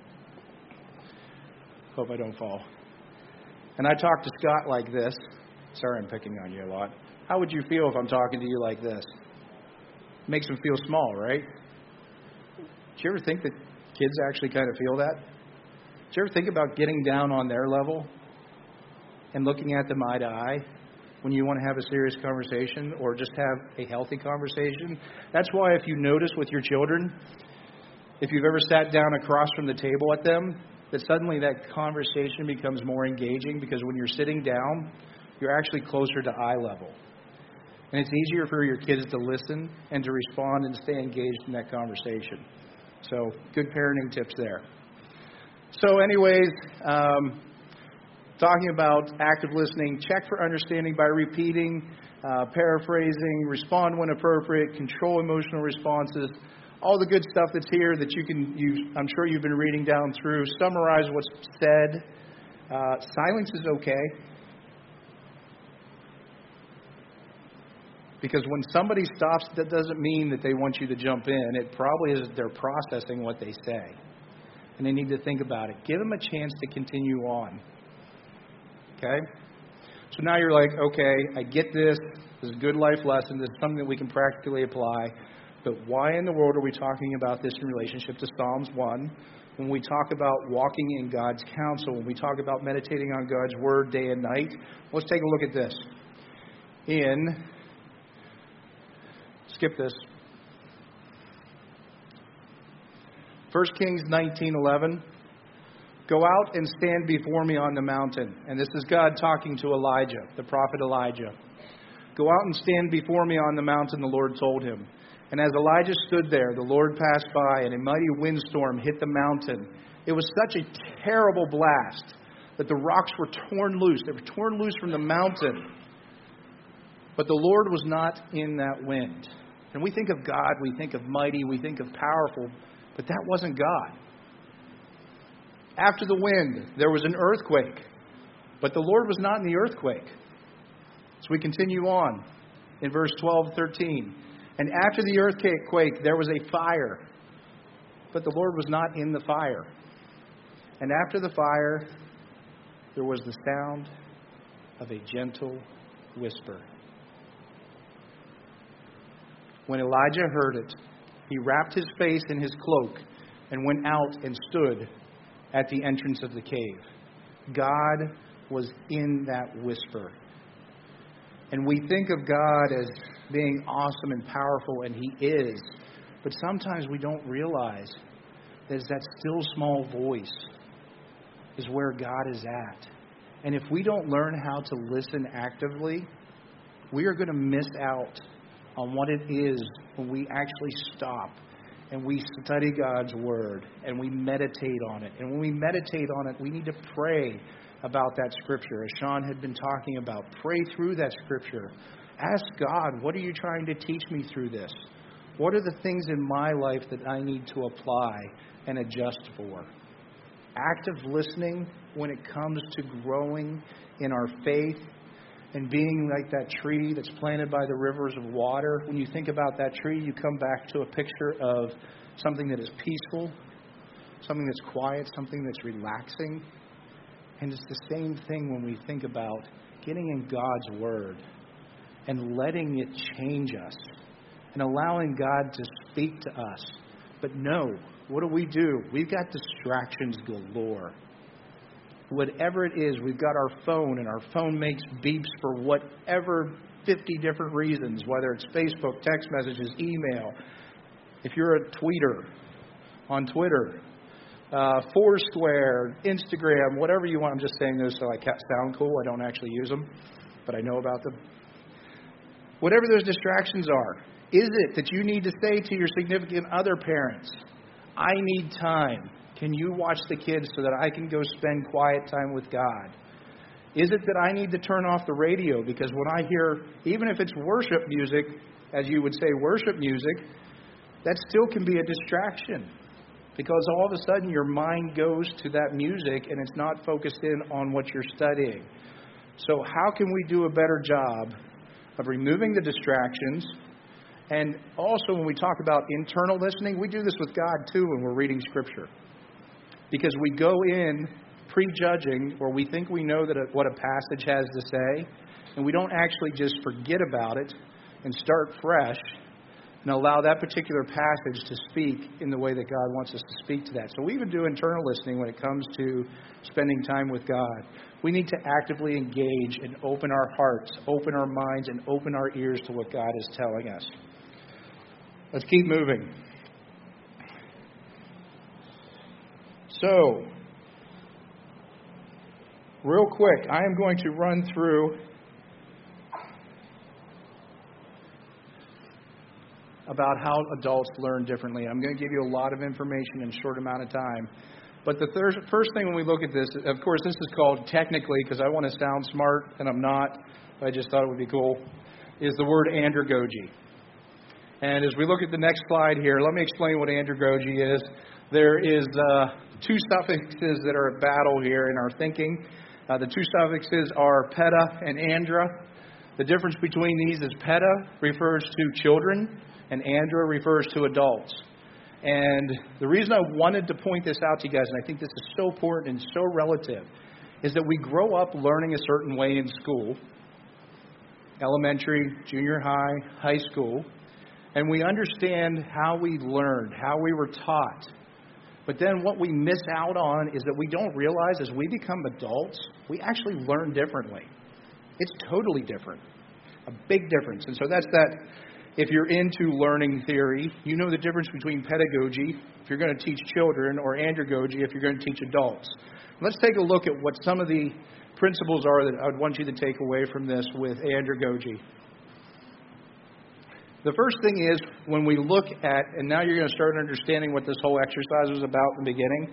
hope I don't fall, and I talk to Scott like this, sorry I'm picking on you a lot, how would you feel if I'm talking to you like this? Makes them feel small, right? Do you ever think that kids actually kind of feel that? Do you ever think about getting down on their level and looking at them eye to eye when you want to have a serious conversation or just have a healthy conversation? That's why if you notice with your children, if you've ever sat down across from the table at them, that suddenly that conversation becomes more engaging because when you're sitting down, you're actually closer to eye level. And it's easier for your kids to listen and to respond and stay engaged in that conversation. So good parenting tips there. So anyways, um, talking about active listening, check for understanding by repeating, uh, paraphrasing, respond when appropriate, control emotional responses, all the good stuff that's here that you can, you, I'm sure you've been reading down through. Summarize what's said. Uh, silence is okay. Because when somebody stops, that doesn't mean that they want you to jump in. It probably is they're processing what they say. And they need to think about it. Give them a chance to continue on. Okay? So now you're like, okay, I get this. This is a good life lesson. This is something that we can practically apply. But why in the world are we talking about this in relationship to Psalms one? When we talk about walking in God's counsel, when we talk about meditating on God's word day and night, let's take a look at this. In, skip this. First Kings nineteen eleven. Go out and stand before me on the mountain. And this is God talking to Elijah, the prophet Elijah. Go out and stand before me on the mountain, the Lord told him. And as Elijah stood there, the Lord passed by, and a mighty windstorm hit the mountain. It was such a terrible blast that the rocks were torn loose. They were torn loose from the mountain. But the Lord was not in that wind. And we think of God, we think of mighty, we think of powerful, but that wasn't God. After the wind, there was an earthquake, but the Lord was not in the earthquake. So we continue on in verse twelve, thirteen. And after the earthquake, there was a fire, but the Lord was not in the fire. And after the fire, there was the sound of a gentle whisper. When Elijah heard it, he wrapped his face in his cloak and went out and stood at the entrance of the cave. God was in that whisper. And we think of God as being awesome and powerful, and He is. But sometimes we don't realize that that still small voice is where God is at. And if we don't learn how to listen actively, we are going to miss out on what it is when we actually stop and we study God's Word and we meditate on it. And when we meditate on it, we need to pray about that Scripture, as Sean had been talking about. Pray through that Scripture. Ask God, what are you trying to teach me through this? What are the things in my life that I need to apply and adjust for? Active listening when it comes to growing in our faith and being like that tree that's planted by the rivers of water. When you think about that tree, you come back to a picture of something that is peaceful, something that's quiet, something that's relaxing. And it's the same thing when we think about getting in God's Word and letting it change us and allowing God to speak to us. But no, what do we do? We've got distractions galore. Whatever it is, we've got our phone, and our phone makes beeps for whatever fifty different reasons, whether it's Facebook, text messages, email. If you're a tweeter on Twitter, uh, Foursquare, Instagram, whatever you want. I'm just saying those so I sound cool. I don't actually use them, but I know about them. Whatever those distractions are, is it that you need to say to your significant other parents, I need time. Can you watch the kids so that I can go spend quiet time with God? Is it that I need to turn off the radio because when I hear, even if it's worship music, as you would say worship music, that still can be a distraction because all of a sudden your mind goes to that music and it's not focused in on what you're studying. So how can we do a better job of removing the distractions? And also when we talk about internal listening, we do this with God too when we're reading Scripture. Because we go in prejudging, or we think we know that a, what a passage has to say, and we don't actually just forget about it and start fresh and allow that particular passage to speak in the way that God wants us to speak to that. So we even do internal listening when it comes to spending time with God. We need to actively engage and open our hearts, open our minds, and open our ears to what God is telling us. Let's keep moving. So, real quick, I am going to run through about how adults learn differently. I'm going to give you a lot of information in a short amount of time. But the thir- first thing when we look at this, of course, this is called technically, because I want to sound smart, and I'm not, but I just thought it would be cool, is the word andragogy. And as we look at the next slide here, let me explain what andragogy is. There is uh, two suffixes that are at battle here in our thinking. Uh, the two suffixes are peta and andra. The difference between these is peta refers to children and andra refers to adults. And the reason I wanted to point this out to you guys, and I think this is so important and so relative, is that we grow up learning a certain way in school, elementary, junior high, high school, and we understand how we learned, how we were taught. But then what we miss out on is that we don't realize as we become adults, we actually learn differently. It's totally different. A big difference. And so that's that. If you're into learning theory, you know the difference between pedagogy, if you're going to teach children, or andragogy, if you're going to teach adults. Let's take a look at what some of the principles are that I would want you to take away from this with andragogy. The first thing is, when we look at, and now you're going to start understanding what this whole exercise was about in the beginning,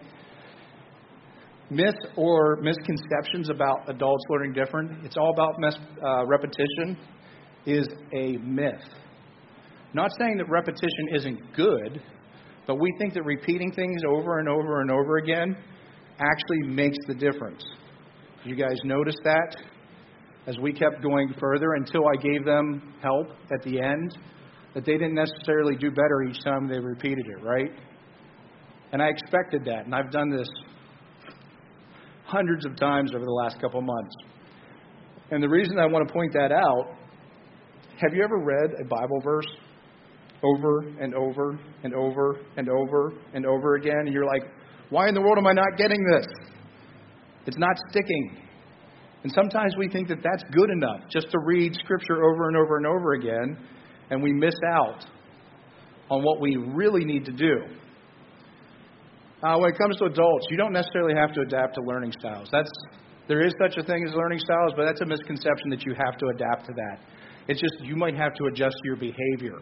myth or misconceptions about adults learning different, it's all about mes- uh, repetition, is a myth. Not saying that repetition isn't good, but we think that repeating things over and over and over again actually makes the difference. Did you guys notice that? As we kept going further until I gave them help at the end, that they didn't necessarily do better each time they repeated it, right? And I expected that, and I've done this hundreds of times over the last couple of months. And the reason I want to point that out, have you ever read a Bible verse over and over and over and over and over again, and you're like, why in the world am I not getting this? It's not sticking. And sometimes we think that that's good enough just to read Scripture over and over and over again, and we miss out on what we really need to do. Uh, when it comes to adults, you don't necessarily have to adapt to learning styles. That's there is such a thing as learning styles, but that's a misconception that you have to adapt to that. It's just you might have to adjust your behavior.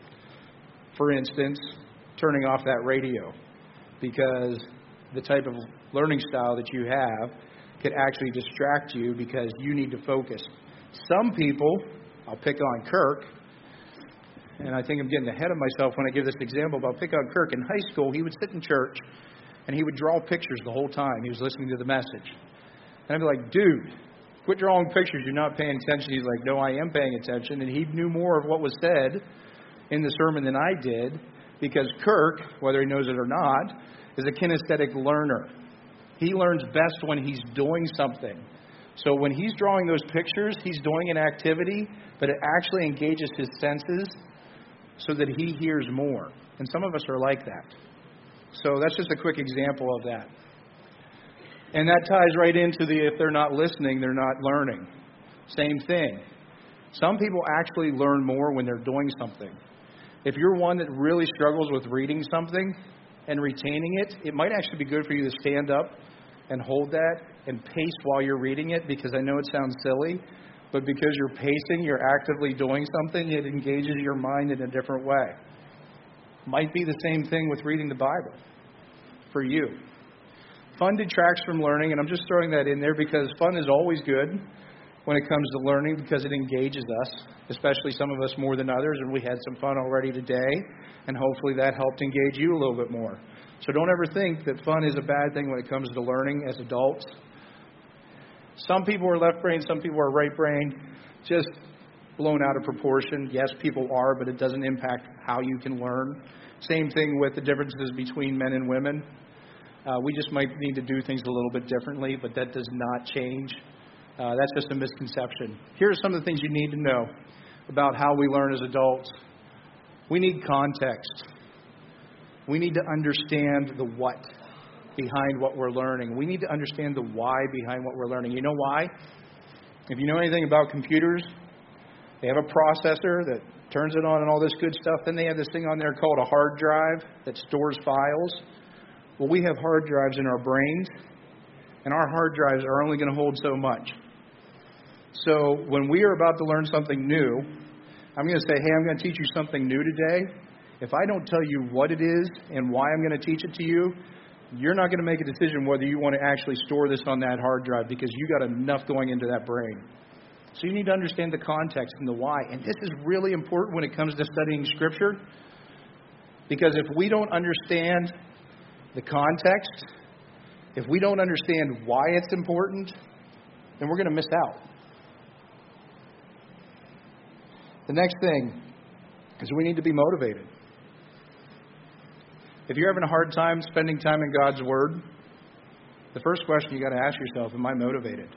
For instance, turning off that radio, because the type of learning style that you have could actually distract you because you need to focus. Some people, I'll pick on Kirk, and I think I'm getting ahead of myself when I give this example, but I'll pick on Kirk. In high school, he would sit in church, and he would draw pictures the whole time he was listening to the message. And I'd be like, dude, quit drawing pictures. You're not paying attention. He's like, no, I am paying attention. And he knew more of what was said in the sermon than I did, because Kirk, whether he knows it or not, is a kinesthetic learner. He learns best when he's doing something. So when he's drawing those pictures, he's doing an activity, but it actually engages his senses so that he hears more. And some of us are like that. So that's just a quick example of that. And that ties right into the if they're not listening, they're not learning. Same thing. Some people actually learn more when they're doing something. If you're one that really struggles with reading something and retaining it, it might actually be good for you to stand up and hold that and pace while you're reading it, because I know it sounds silly, but because you're pacing, you're actively doing something, it engages your mind in a different way. Might be the same thing with reading the Bible for you. Fun detracts from learning, and I'm just throwing that in there because fun is always good when it comes to learning, because it engages us, especially some of us more than others, and we had some fun already today, and hopefully that helped engage you a little bit more. So don't ever think that fun is a bad thing when it comes to learning as adults. Some people are left brain, some people are right brain, just blown out of proportion. Yes, people are, but it doesn't impact how you can learn. Same thing with the differences between men and women. Uh, we just might need to do things a little bit differently, but that does not change. Uh, that's just a misconception. Here are some of the things you need to know about how we learn as adults. We need context. We need to understand the what behind what we're learning. We need to understand the why behind what we're learning. You know why? If you know anything about computers, they have a processor that turns it on and all this good stuff. Then they have this thing on there called a hard drive that stores files. Well, we have hard drives in our brains, and our hard drives are only going to hold so much. So when we are about to learn something new, I'm going to say, hey, I'm going to teach you something new today. If I don't tell you what it is and why I'm going to teach it to you, you're not going to make a decision whether you want to actually store this on that hard drive, because you got enough going into that brain. So you need to understand the context and the why. And this is really important when it comes to studying Scripture, because if we don't understand the context, if we don't understand why it's important, then we're going to miss out. The next thing is we need to be motivated. If you're having a hard time spending time in God's Word, the first question you got to ask yourself, am I motivated?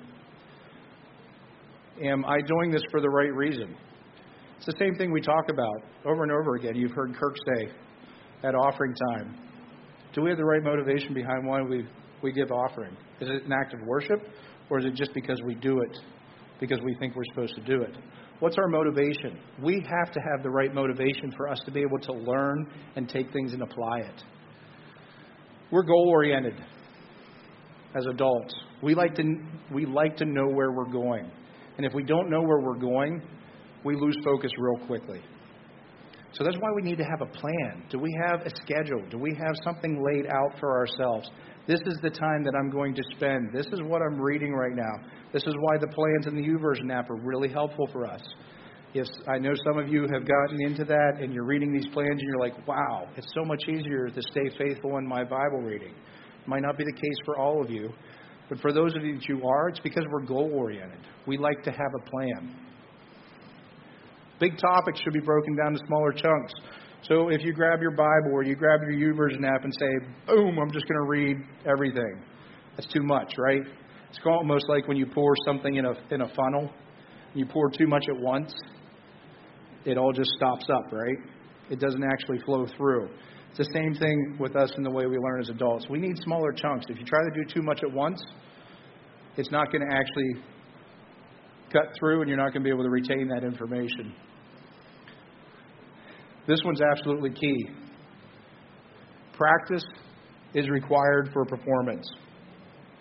Am I doing this for the right reason? It's the same thing we talk about over and over again. You've heard Kirk say at offering time. Do we have the right motivation behind why we, we give offering? Is it an act of worship, or is it just because we do it because we think we're supposed to do it? What's our motivation? We have to have the right motivation for us to be able to learn and take things and apply it. We're goal-oriented as adults. We like to we like to know where we're going. And if we don't know where we're going, we lose focus real quickly. So that's why we need to have a plan. Do we have a schedule? Do we have something laid out for ourselves? This is the time that I'm going to spend. This is what I'm reading right now. This is why the plans in the YouVersion app are really helpful for us. Yes, I know some of you have gotten into that, and you're reading these plans, and you're like, wow, it's so much easier to stay faithful in my Bible reading. It might not be the case for all of you, but for those of you that you are, it's because we're goal-oriented. We like to have a plan. Big topics should be broken down to smaller chunks. So if you grab your Bible or you grab your YouVersion app and say, boom, I'm just going to read everything. That's too much, right? It's almost like when you pour something in a in a funnel. You pour too much at once, it all just stops up, right? It doesn't actually flow through. It's the same thing with us in the way we learn as adults. We need smaller chunks. If you try to do too much at once, it's not going to actually cut through, and you're not going to be able to retain that information. This one's absolutely key. Practice is required for performance.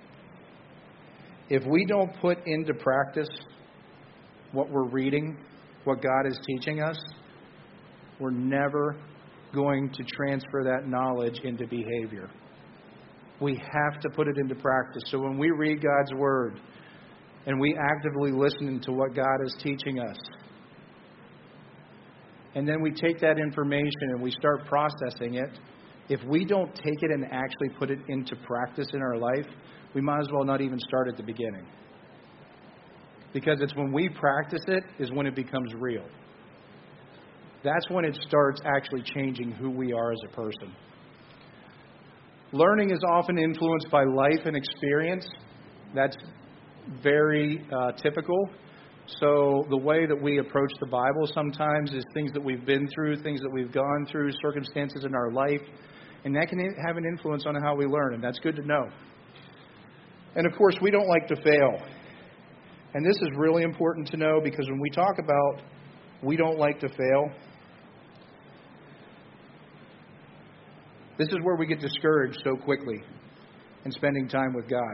If we don't put into practice what we're reading, what God is teaching us, we're never going to transfer that knowledge into behavior. We have to put it into practice. So when we read God's Word and we actively listen to what God is teaching us, and then we take that information and we start processing it, if we don't take it and actually put it into practice in our life, we might as well not even start at the beginning. Because it's when we practice it is when it becomes real. That's when it starts actually changing who we are as a person. Learning is often influenced by life and experience. That's very uh, typical. So the way that we approach the Bible sometimes is things that we've been through, things that we've gone through, circumstances in our life. And that can have an influence on how we learn, and that's good to know. And of course, we don't like to fail. And this is really important to know, because when we talk about we don't like to fail, this is where we get discouraged so quickly in spending time with God.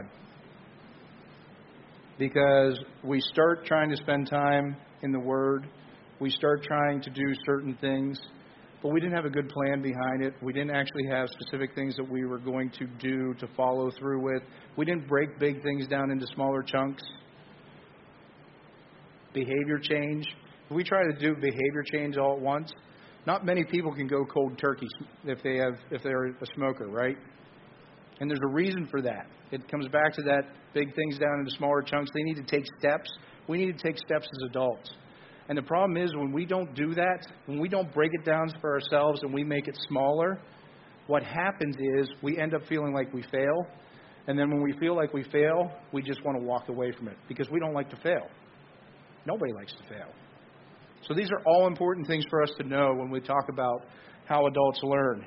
Because we start trying to spend time in the Word. We start trying to do certain things, but we didn't have a good plan behind it. We didn't actually have specific things that we were going to do to follow through with. We didn't break big things down into smaller chunks. Behavior change. If we try to do behavior change all at once, not many people can go cold turkey if they have if they're a smoker, right? And there's a reason for that. It comes back to that big things down into smaller chunks. They need to take steps. We need to take steps as adults. And the problem is when we don't do that, when we don't break it down for ourselves and we make it smaller, what happens is we end up feeling like we fail. And then when we feel like we fail, we just want to walk away from it because we don't like to fail. Nobody likes to fail. So these are all important things for us to know when we talk about how adults learn.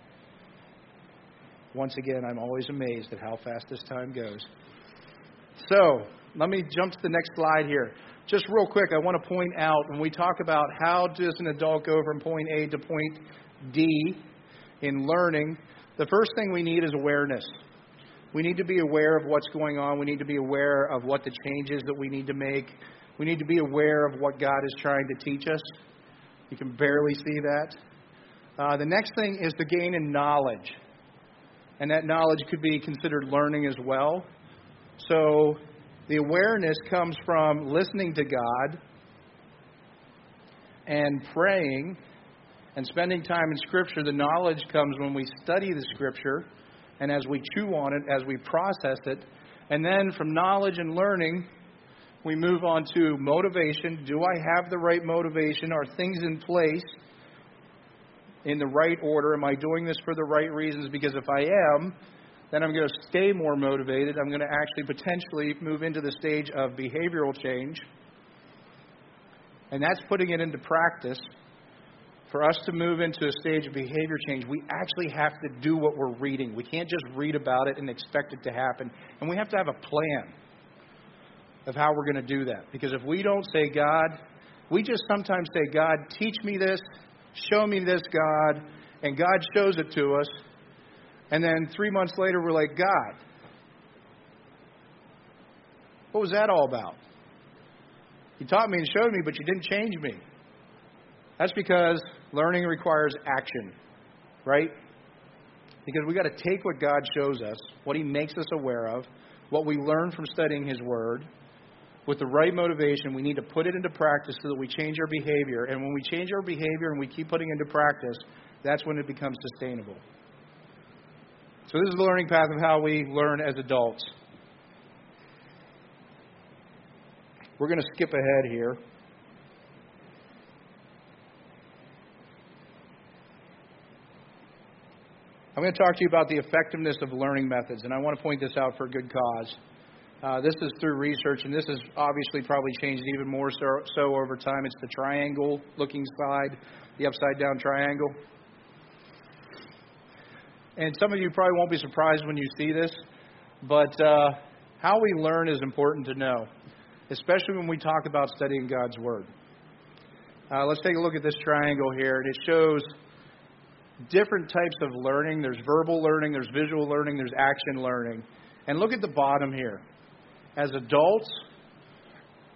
Once again, I'm always amazed at how fast this time goes. So let me jump to the next slide here. Just real quick, I want to point out when we talk about how does an adult go from point A to point D in learning, the first thing we need is awareness. We need to be aware of what's going on. We need to be aware of what the changes that we need to make. We need to be aware of what God is trying to teach us. You can barely see that. Uh, the next thing is the gain in knowledge. And that knowledge could be considered learning as well. So the awareness comes from listening to God and praying and spending time in Scripture. The knowledge comes when we study the Scripture and as we chew on it, as we process it. And then from knowledge and learning, we move on to motivation. Do I have the right motivation? Are things in place in the right order? Am I doing this for the right reasons? Because if I am, then I'm going to stay more motivated. I'm going to actually potentially move into the stage of behavioral change. And that's putting it into practice. For us to move into a stage of behavior change, we actually have to do what we're reading. We can't just read about it and expect it to happen. And we have to have a plan of how we're going to do that. Because if we don't say, God, we just sometimes say, God, teach me this, show me this, God, and God shows it to us. And then three months later, we're like, God, what was that all about? You taught me and showed me, but you didn't change me. That's because learning requires action, right? Because we got to take what God shows us, what He makes us aware of, what we learn from studying His Word, with the right motivation. We need to put it into practice so that we change our behavior. And when we change our behavior and we keep putting it into practice, that's when it becomes sustainable. So this is the learning path of how we learn as adults. We're going to skip ahead here. I'm going to talk to you about the effectiveness of learning methods, and I want to point this out for a good cause. Uh, this is through research, and this has obviously probably changed even more so, so over time. It's the triangle-looking slide, the upside-down triangle. And some of you probably won't be surprised when you see this, but uh, how we learn is important to know, especially when we talk about studying God's Word. Uh, let's take a look at this triangle here, and it shows different types of learning. There's verbal learning, there's visual learning, there's action learning. And look at the bottom here. As adults,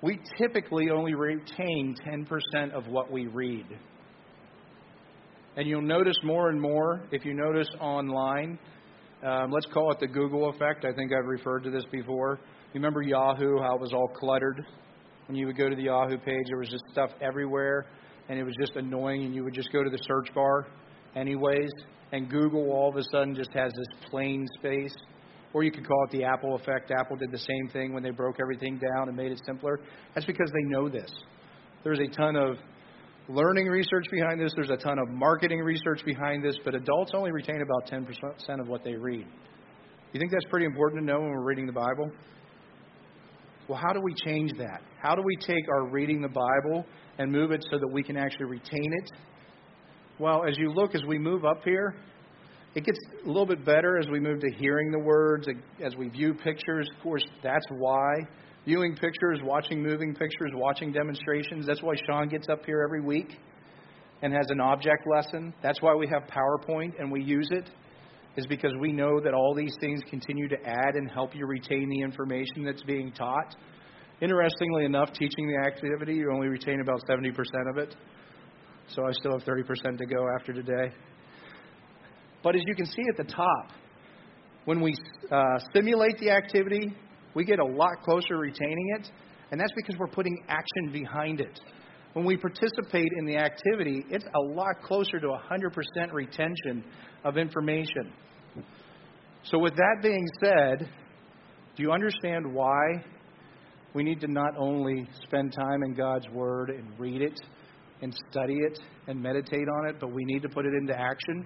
we typically only retain ten percent of what we read. And you'll notice more and more, if you notice online, um, let's call it the Google effect. I think I've referred to this before. You remember Yahoo, how it was all cluttered? When you would go to the Yahoo page, there was just stuff everywhere, and it was just annoying, and you would just go to the search bar anyways, and Google all of a sudden just has this plain space. Or you could call it the Apple effect. Apple did the same thing when they broke everything down and made it simpler. That's because they know this. There's a ton of learning research behind this. There's a ton of marketing research behind this. But adults only retain about ten percent of what they read. You think that's pretty important to know when we're reading the Bible? Well, how do we change that? How do we take our reading the Bible and move it so that we can actually retain it? Well, as you look, as we move up here, it gets a little bit better as we move to hearing the words, as we view pictures. Of course, that's why. Viewing pictures, watching moving pictures, watching demonstrations. That's why Sean gets up here every week and has an object lesson. That's why we have PowerPoint and we use it, is because we know that all these things continue to add and help you retain the information that's being taught. Interestingly enough, teaching the activity, you only retain about seventy percent of it. So I still have thirty percent to go after today. But as you can see at the top, when we uh, simulate the activity, we get a lot closer to retaining it, and that's because we're putting action behind it. When we participate in the activity, it's a lot closer to one hundred percent retention of information. So with that being said, do you understand why we need to not only spend time in God's Word and read it and study it and meditate on it, but we need to put it into action?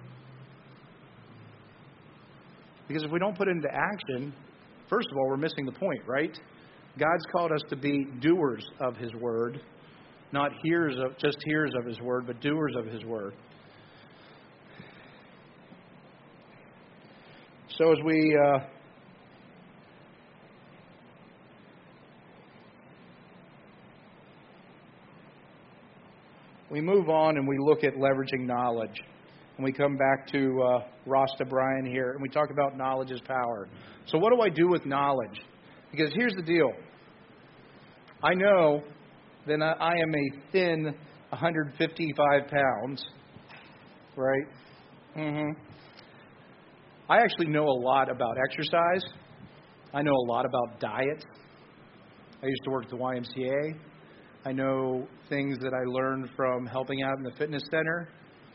Because if we don't put it into action, first of all, we're missing the point, right? God's called us to be doers of His Word, not hearers of, just hearers of His Word, but doers of His Word. So as we uh, we move on and we look at leveraging knowledge, and we come back to uh, Rasta Bryan here, and we talk about knowledge is power. So what do I do with knowledge? Because here's the deal. I know that I am a thin one hundred fifty-five pounds, right? Mm-hmm. I actually know a lot about exercise. I know a lot about diet. I used to work at the Y M C A. I know things that I learned from helping out in the fitness center.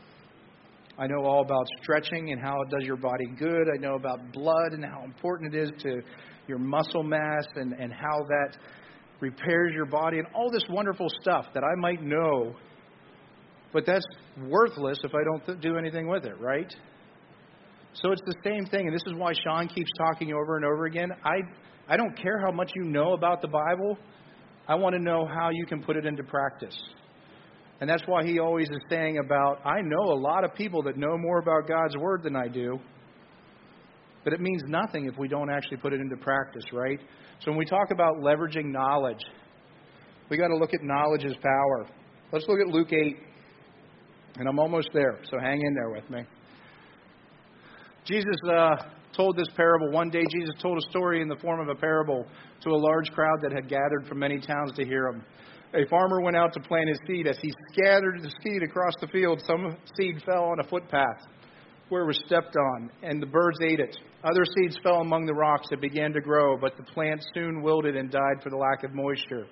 I know all about stretching and how it does your body good. I know about blood and how important it is to your muscle mass and, and how that repairs your body and all this wonderful stuff that I might know. But that's worthless if I don't th- do anything with it, right? So it's the same thing, and this is why Sean keeps talking over and over again. I I don't care how much you know about the Bible. I want to know how you can put it into practice. And that's why he always is saying about, I know a lot of people that know more about God's Word than I do, but it means nothing if we don't actually put it into practice, right? So when we talk about leveraging knowledge, we got to look at knowledge as power. Let's look at Luke eight, and I'm almost there, so hang in there with me. Jesus uh, told this parable. One day Jesus told a story in the form of a parable to a large crowd that had gathered from many towns to hear him. A farmer went out to plant his seed. As he scattered the seed across the field, some seed fell on a footpath where it was stepped on, and the birds ate it. Other seeds fell among the rocks that began to grow, but the plant soon wilted and died for the lack of moisture.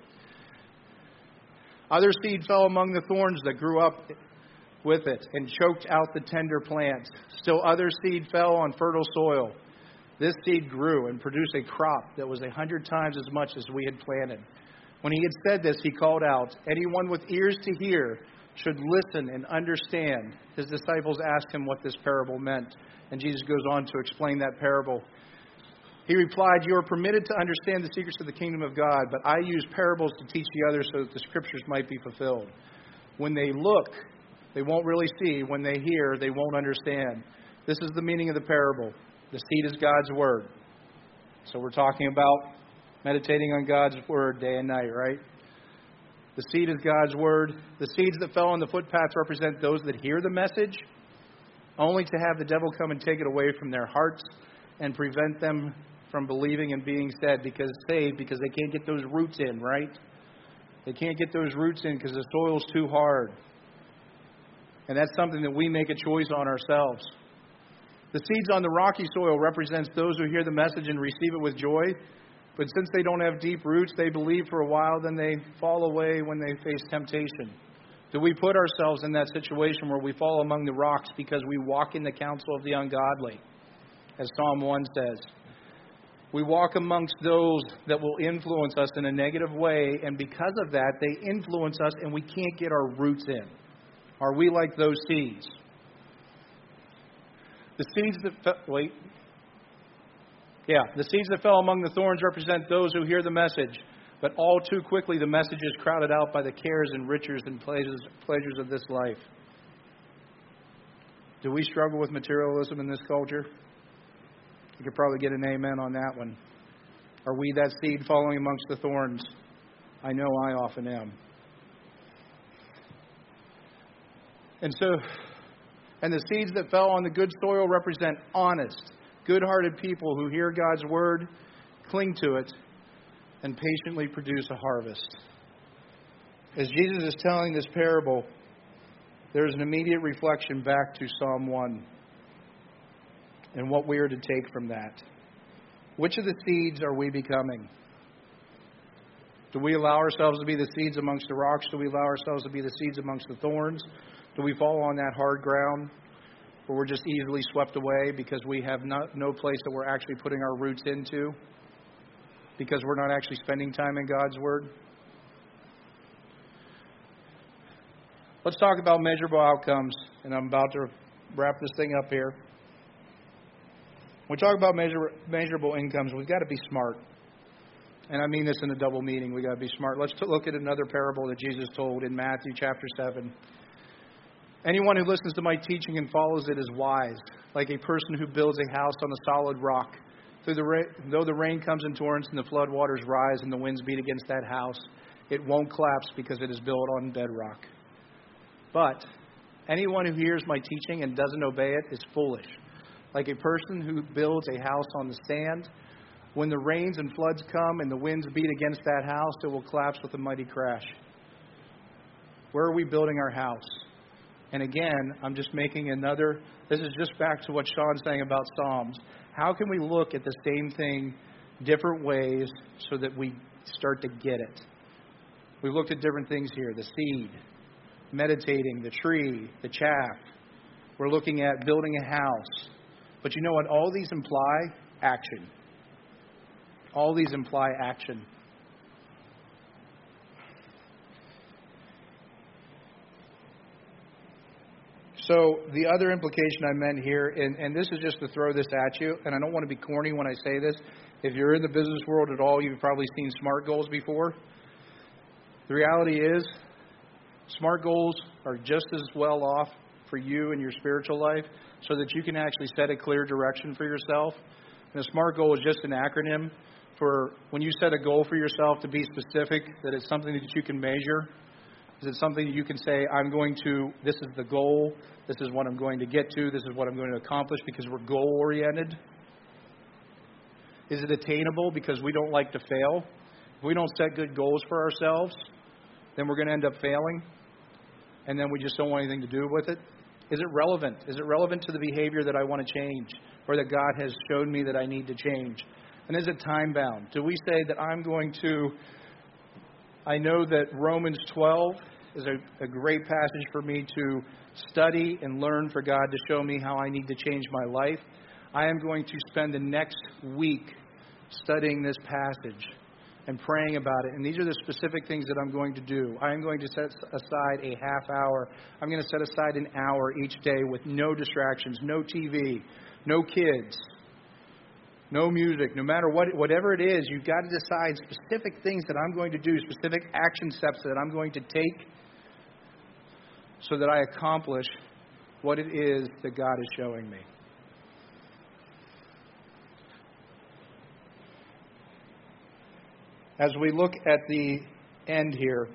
Other seed fell among the thorns that grew up with it and choked out the tender plant. Still other seed fell on fertile soil. This seed grew and produced a crop that was a hundred times as much as we had planted. When he had said this, he called out, anyone with ears to hear should listen and understand. His disciples asked him what this parable meant, and Jesus goes on to explain that parable. He replied, you are permitted to understand the secrets of the kingdom of God, but I use parables to teach the others so that the scriptures might be fulfilled. When they look, they won't really see. When they hear, they won't understand. This is the meaning of the parable. The seed is God's word. So we're talking about meditating on God's word day and night, right? The seed is God's word. The seeds that fell on the footpath represent those that hear the message, only to have the devil come and take it away from their hearts and prevent them from believing and being saved because saved because they can't get those roots in, right? They can't get those roots in because the soil's too hard. And that's something that we make a choice on ourselves. The seeds on the rocky soil represents those who hear the message and receive it with joy. But since they don't have deep roots, they believe for a while, then they fall away when they face temptation. Do we put ourselves in that situation where we fall among the rocks because we walk in the counsel of the ungodly? As Psalm one says. We walk amongst those that will influence us in a negative way, and because of that, they influence us and we can't get our roots in. Are we like those seeds? The seeds that fell, wait. Yeah, the seeds that fell among the thorns represent those who hear the message, but all too quickly the message is crowded out by the cares and riches and pleasures, pleasures of this life. Do we struggle with materialism in this culture? You could probably get an amen on that one. Are we that seed falling amongst the thorns? I know I often am. And so, and the seeds that fell on the good soil represent honest, good-hearted people who hear God's word, cling to it, and patiently produce a harvest. As Jesus is telling this parable, there's an immediate reflection back to Psalm one and what we are to take from that. Which of the seeds are we becoming? Do we allow ourselves to be the seeds amongst the rocks? Do we allow ourselves to be the seeds amongst the thorns? Do we fall on that hard ground where we're just easily swept away because we have not, no place that we're actually putting our roots into? Because we're not actually spending time in God's Word? Let's talk about measurable outcomes, and I'm about to wrap this thing up here. When we talk about measure, measurable incomes, we've got to be smart. And I mean this in a double meaning. We've got to be smart. Let's t- look at another parable that Jesus told in Matthew chapter seven. Anyone who listens to my teaching and follows it is wise, like a person who builds a house on a solid rock. Through the ra- though the rain comes in torrents and the flood waters rise and the winds beat against that house, it won't collapse because it is built on bedrock. But anyone who hears my teaching and doesn't obey it is foolish, like a person who builds a house on the sand. When the rains and floods come and the winds beat against that house, it will collapse with a mighty crash. Where are we building our house? And again, I'm just making another, this is just back to what Sean's saying about Psalms. How can we look at the same thing different ways so that we start to get it? We've looked at different things here. The seed, meditating, the tree, the chaff. We're looking at building a house. But you know what? All these imply action. All these imply action. So the other implication I meant here, and, and this is just to throw this at you, and I don't want to be corny when I say this. If you're in the business world at all, you've probably seen SMART goals before. The reality is, SMART goals are just as well off for you in your spiritual life so that you can actually set a clear direction for yourself. And a SMART goal is just an acronym for when you set a goal for yourself to be specific, that it's something that you can measure. Is it something that you can say, I'm going to, this is the goal, this is what I'm going to get to, this is what I'm going to accomplish because we're goal-oriented? Is it attainable because we don't like to fail? If we don't set good goals for ourselves, then we're going to end up failing, and then we just don't want anything to do with it. Is it relevant? Is it relevant to the behavior that I want to change or that God has shown me that I need to change? And is it time-bound? Do we say that I'm going to, I know that Romans twelve is a, a great passage for me to study and learn for God to show me how I need to change my life. I am going to spend the next week studying this passage and praying about it. And these are the specific things that I'm going to do. I am going to set aside a half hour. I'm going to set aside an hour each day with no distractions, no T V, no kids, no music. No matter what, whatever it is, you've got to decide specific things that I'm going to do, specific action steps that I'm going to take so that I accomplish what it is that God is showing me. As we look at the end here,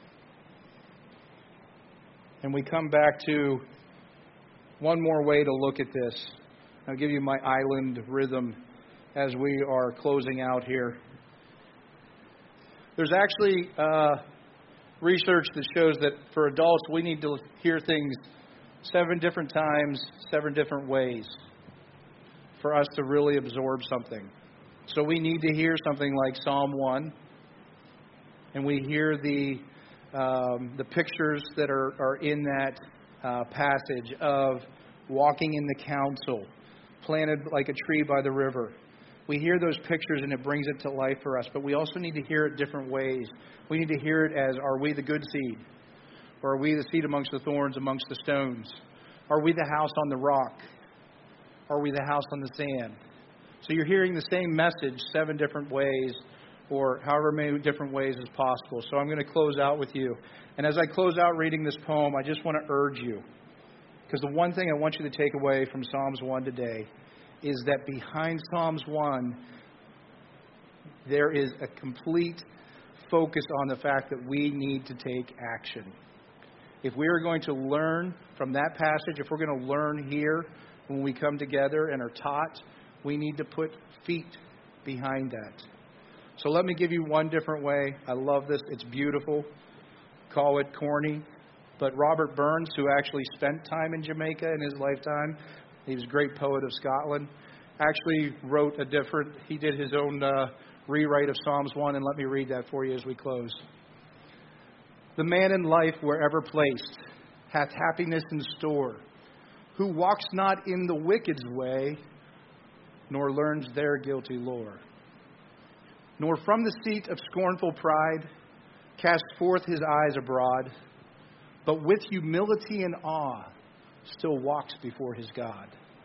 and we come back to one more way to look at this. I'll give you my island rhythm as we are closing out here. There's actually uh, research that shows that for adults, we need to hear things seven different times, seven different ways for us to really absorb something. So we need to hear something like Psalm one, and we hear the um, the pictures that are, are in that uh, passage of walking in the counsel, planted like a tree by the river. We hear those pictures and it brings it to life for us, but we also need to hear it different ways. We need to hear it as, are we the good seed? Or are we the seed amongst the thorns, amongst the stones? Are we the house on the rock? Are we the house on the sand? So you're hearing the same message seven different ways, or however many different ways as possible. So I'm going to close out with you. And as I close out reading this poem, I just want to urge you, because the one thing I want you to take away from Psalms one today is that behind Psalms one, there is a complete focus on the fact that we need to take action. If we are going to learn from that passage, if we're going to learn here when we come together and are taught, we need to put feet behind that. So let me give you one different way. I love this. It's beautiful. Call it corny. But Robert Burns, who actually spent time in Jamaica in his lifetime, he was a great poet of Scotland, actually wrote a different, he did his own uh, rewrite of Psalms one, and let me read that for you as we close. The man in life, wherever placed, hath happiness in store, who walks not in the wicked's way, nor learns their guilty lore, nor from the seat of scornful pride casts forth his eyes abroad, but with humility and awe still walks before his God.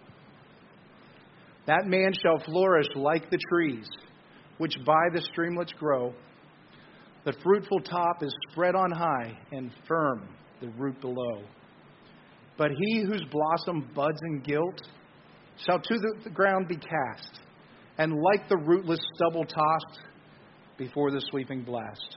That man shall flourish like the trees, which by the streamlets grow. The fruitful top is spread on high, and firm the root below. But he whose blossom buds in guilt shall to the ground be cast, and like the rootless stubble tossed before the sweeping blast.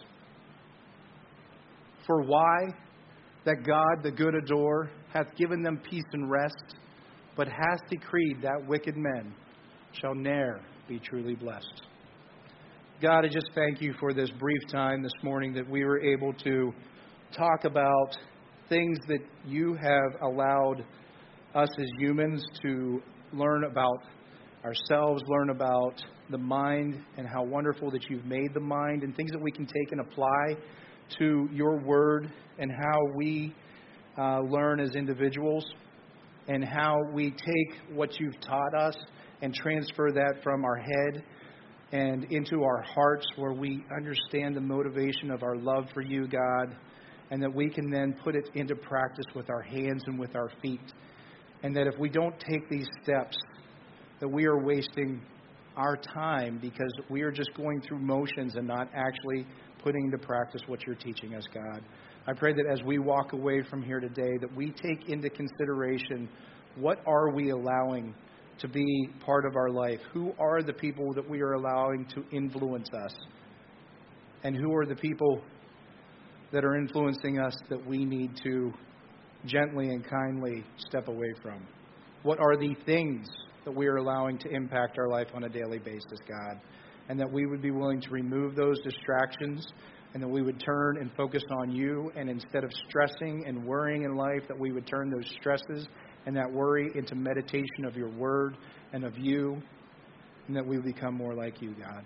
For why? That God, the good adore, hath given them peace and rest, but hath decreed that wicked men shall ne'er be truly blessed. God, I just thank you for this brief time this morning that we were able to talk about things that you have allowed us as humans to learn about ourselves, learn about the mind and how wonderful that you've made the mind, and things that we can take and apply to your word, and how we uh, learn as individuals, and how we take what you've taught us and transfer that from our head and into our hearts, where we understand the motivation of our love for you, God, and that we can then put it into practice with our hands and with our feet. And that if we don't take these steps, that we are wasting our time because we are just going through motions and not actually putting into practice what you're teaching us, God. I pray that as we walk away from here today, that we take into consideration, what are we allowing to be part of our life? Who are the people that we are allowing to influence us? And who are the people that are influencing us that we need to gently and kindly step away from? What are the things that we are allowing to impact our life on a daily basis, God? And that we would be willing to remove those distractions, and that we would turn and focus on you, and instead of stressing and worrying in life, that we would turn those stresses and that worry into meditation of your word and of you, and that we would become more like you, God.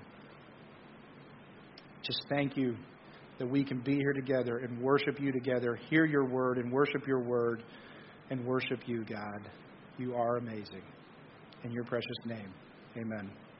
Just thank you that we can be here together and worship you together, hear your word and worship your word and worship you, God. You are amazing. In your precious name, amen.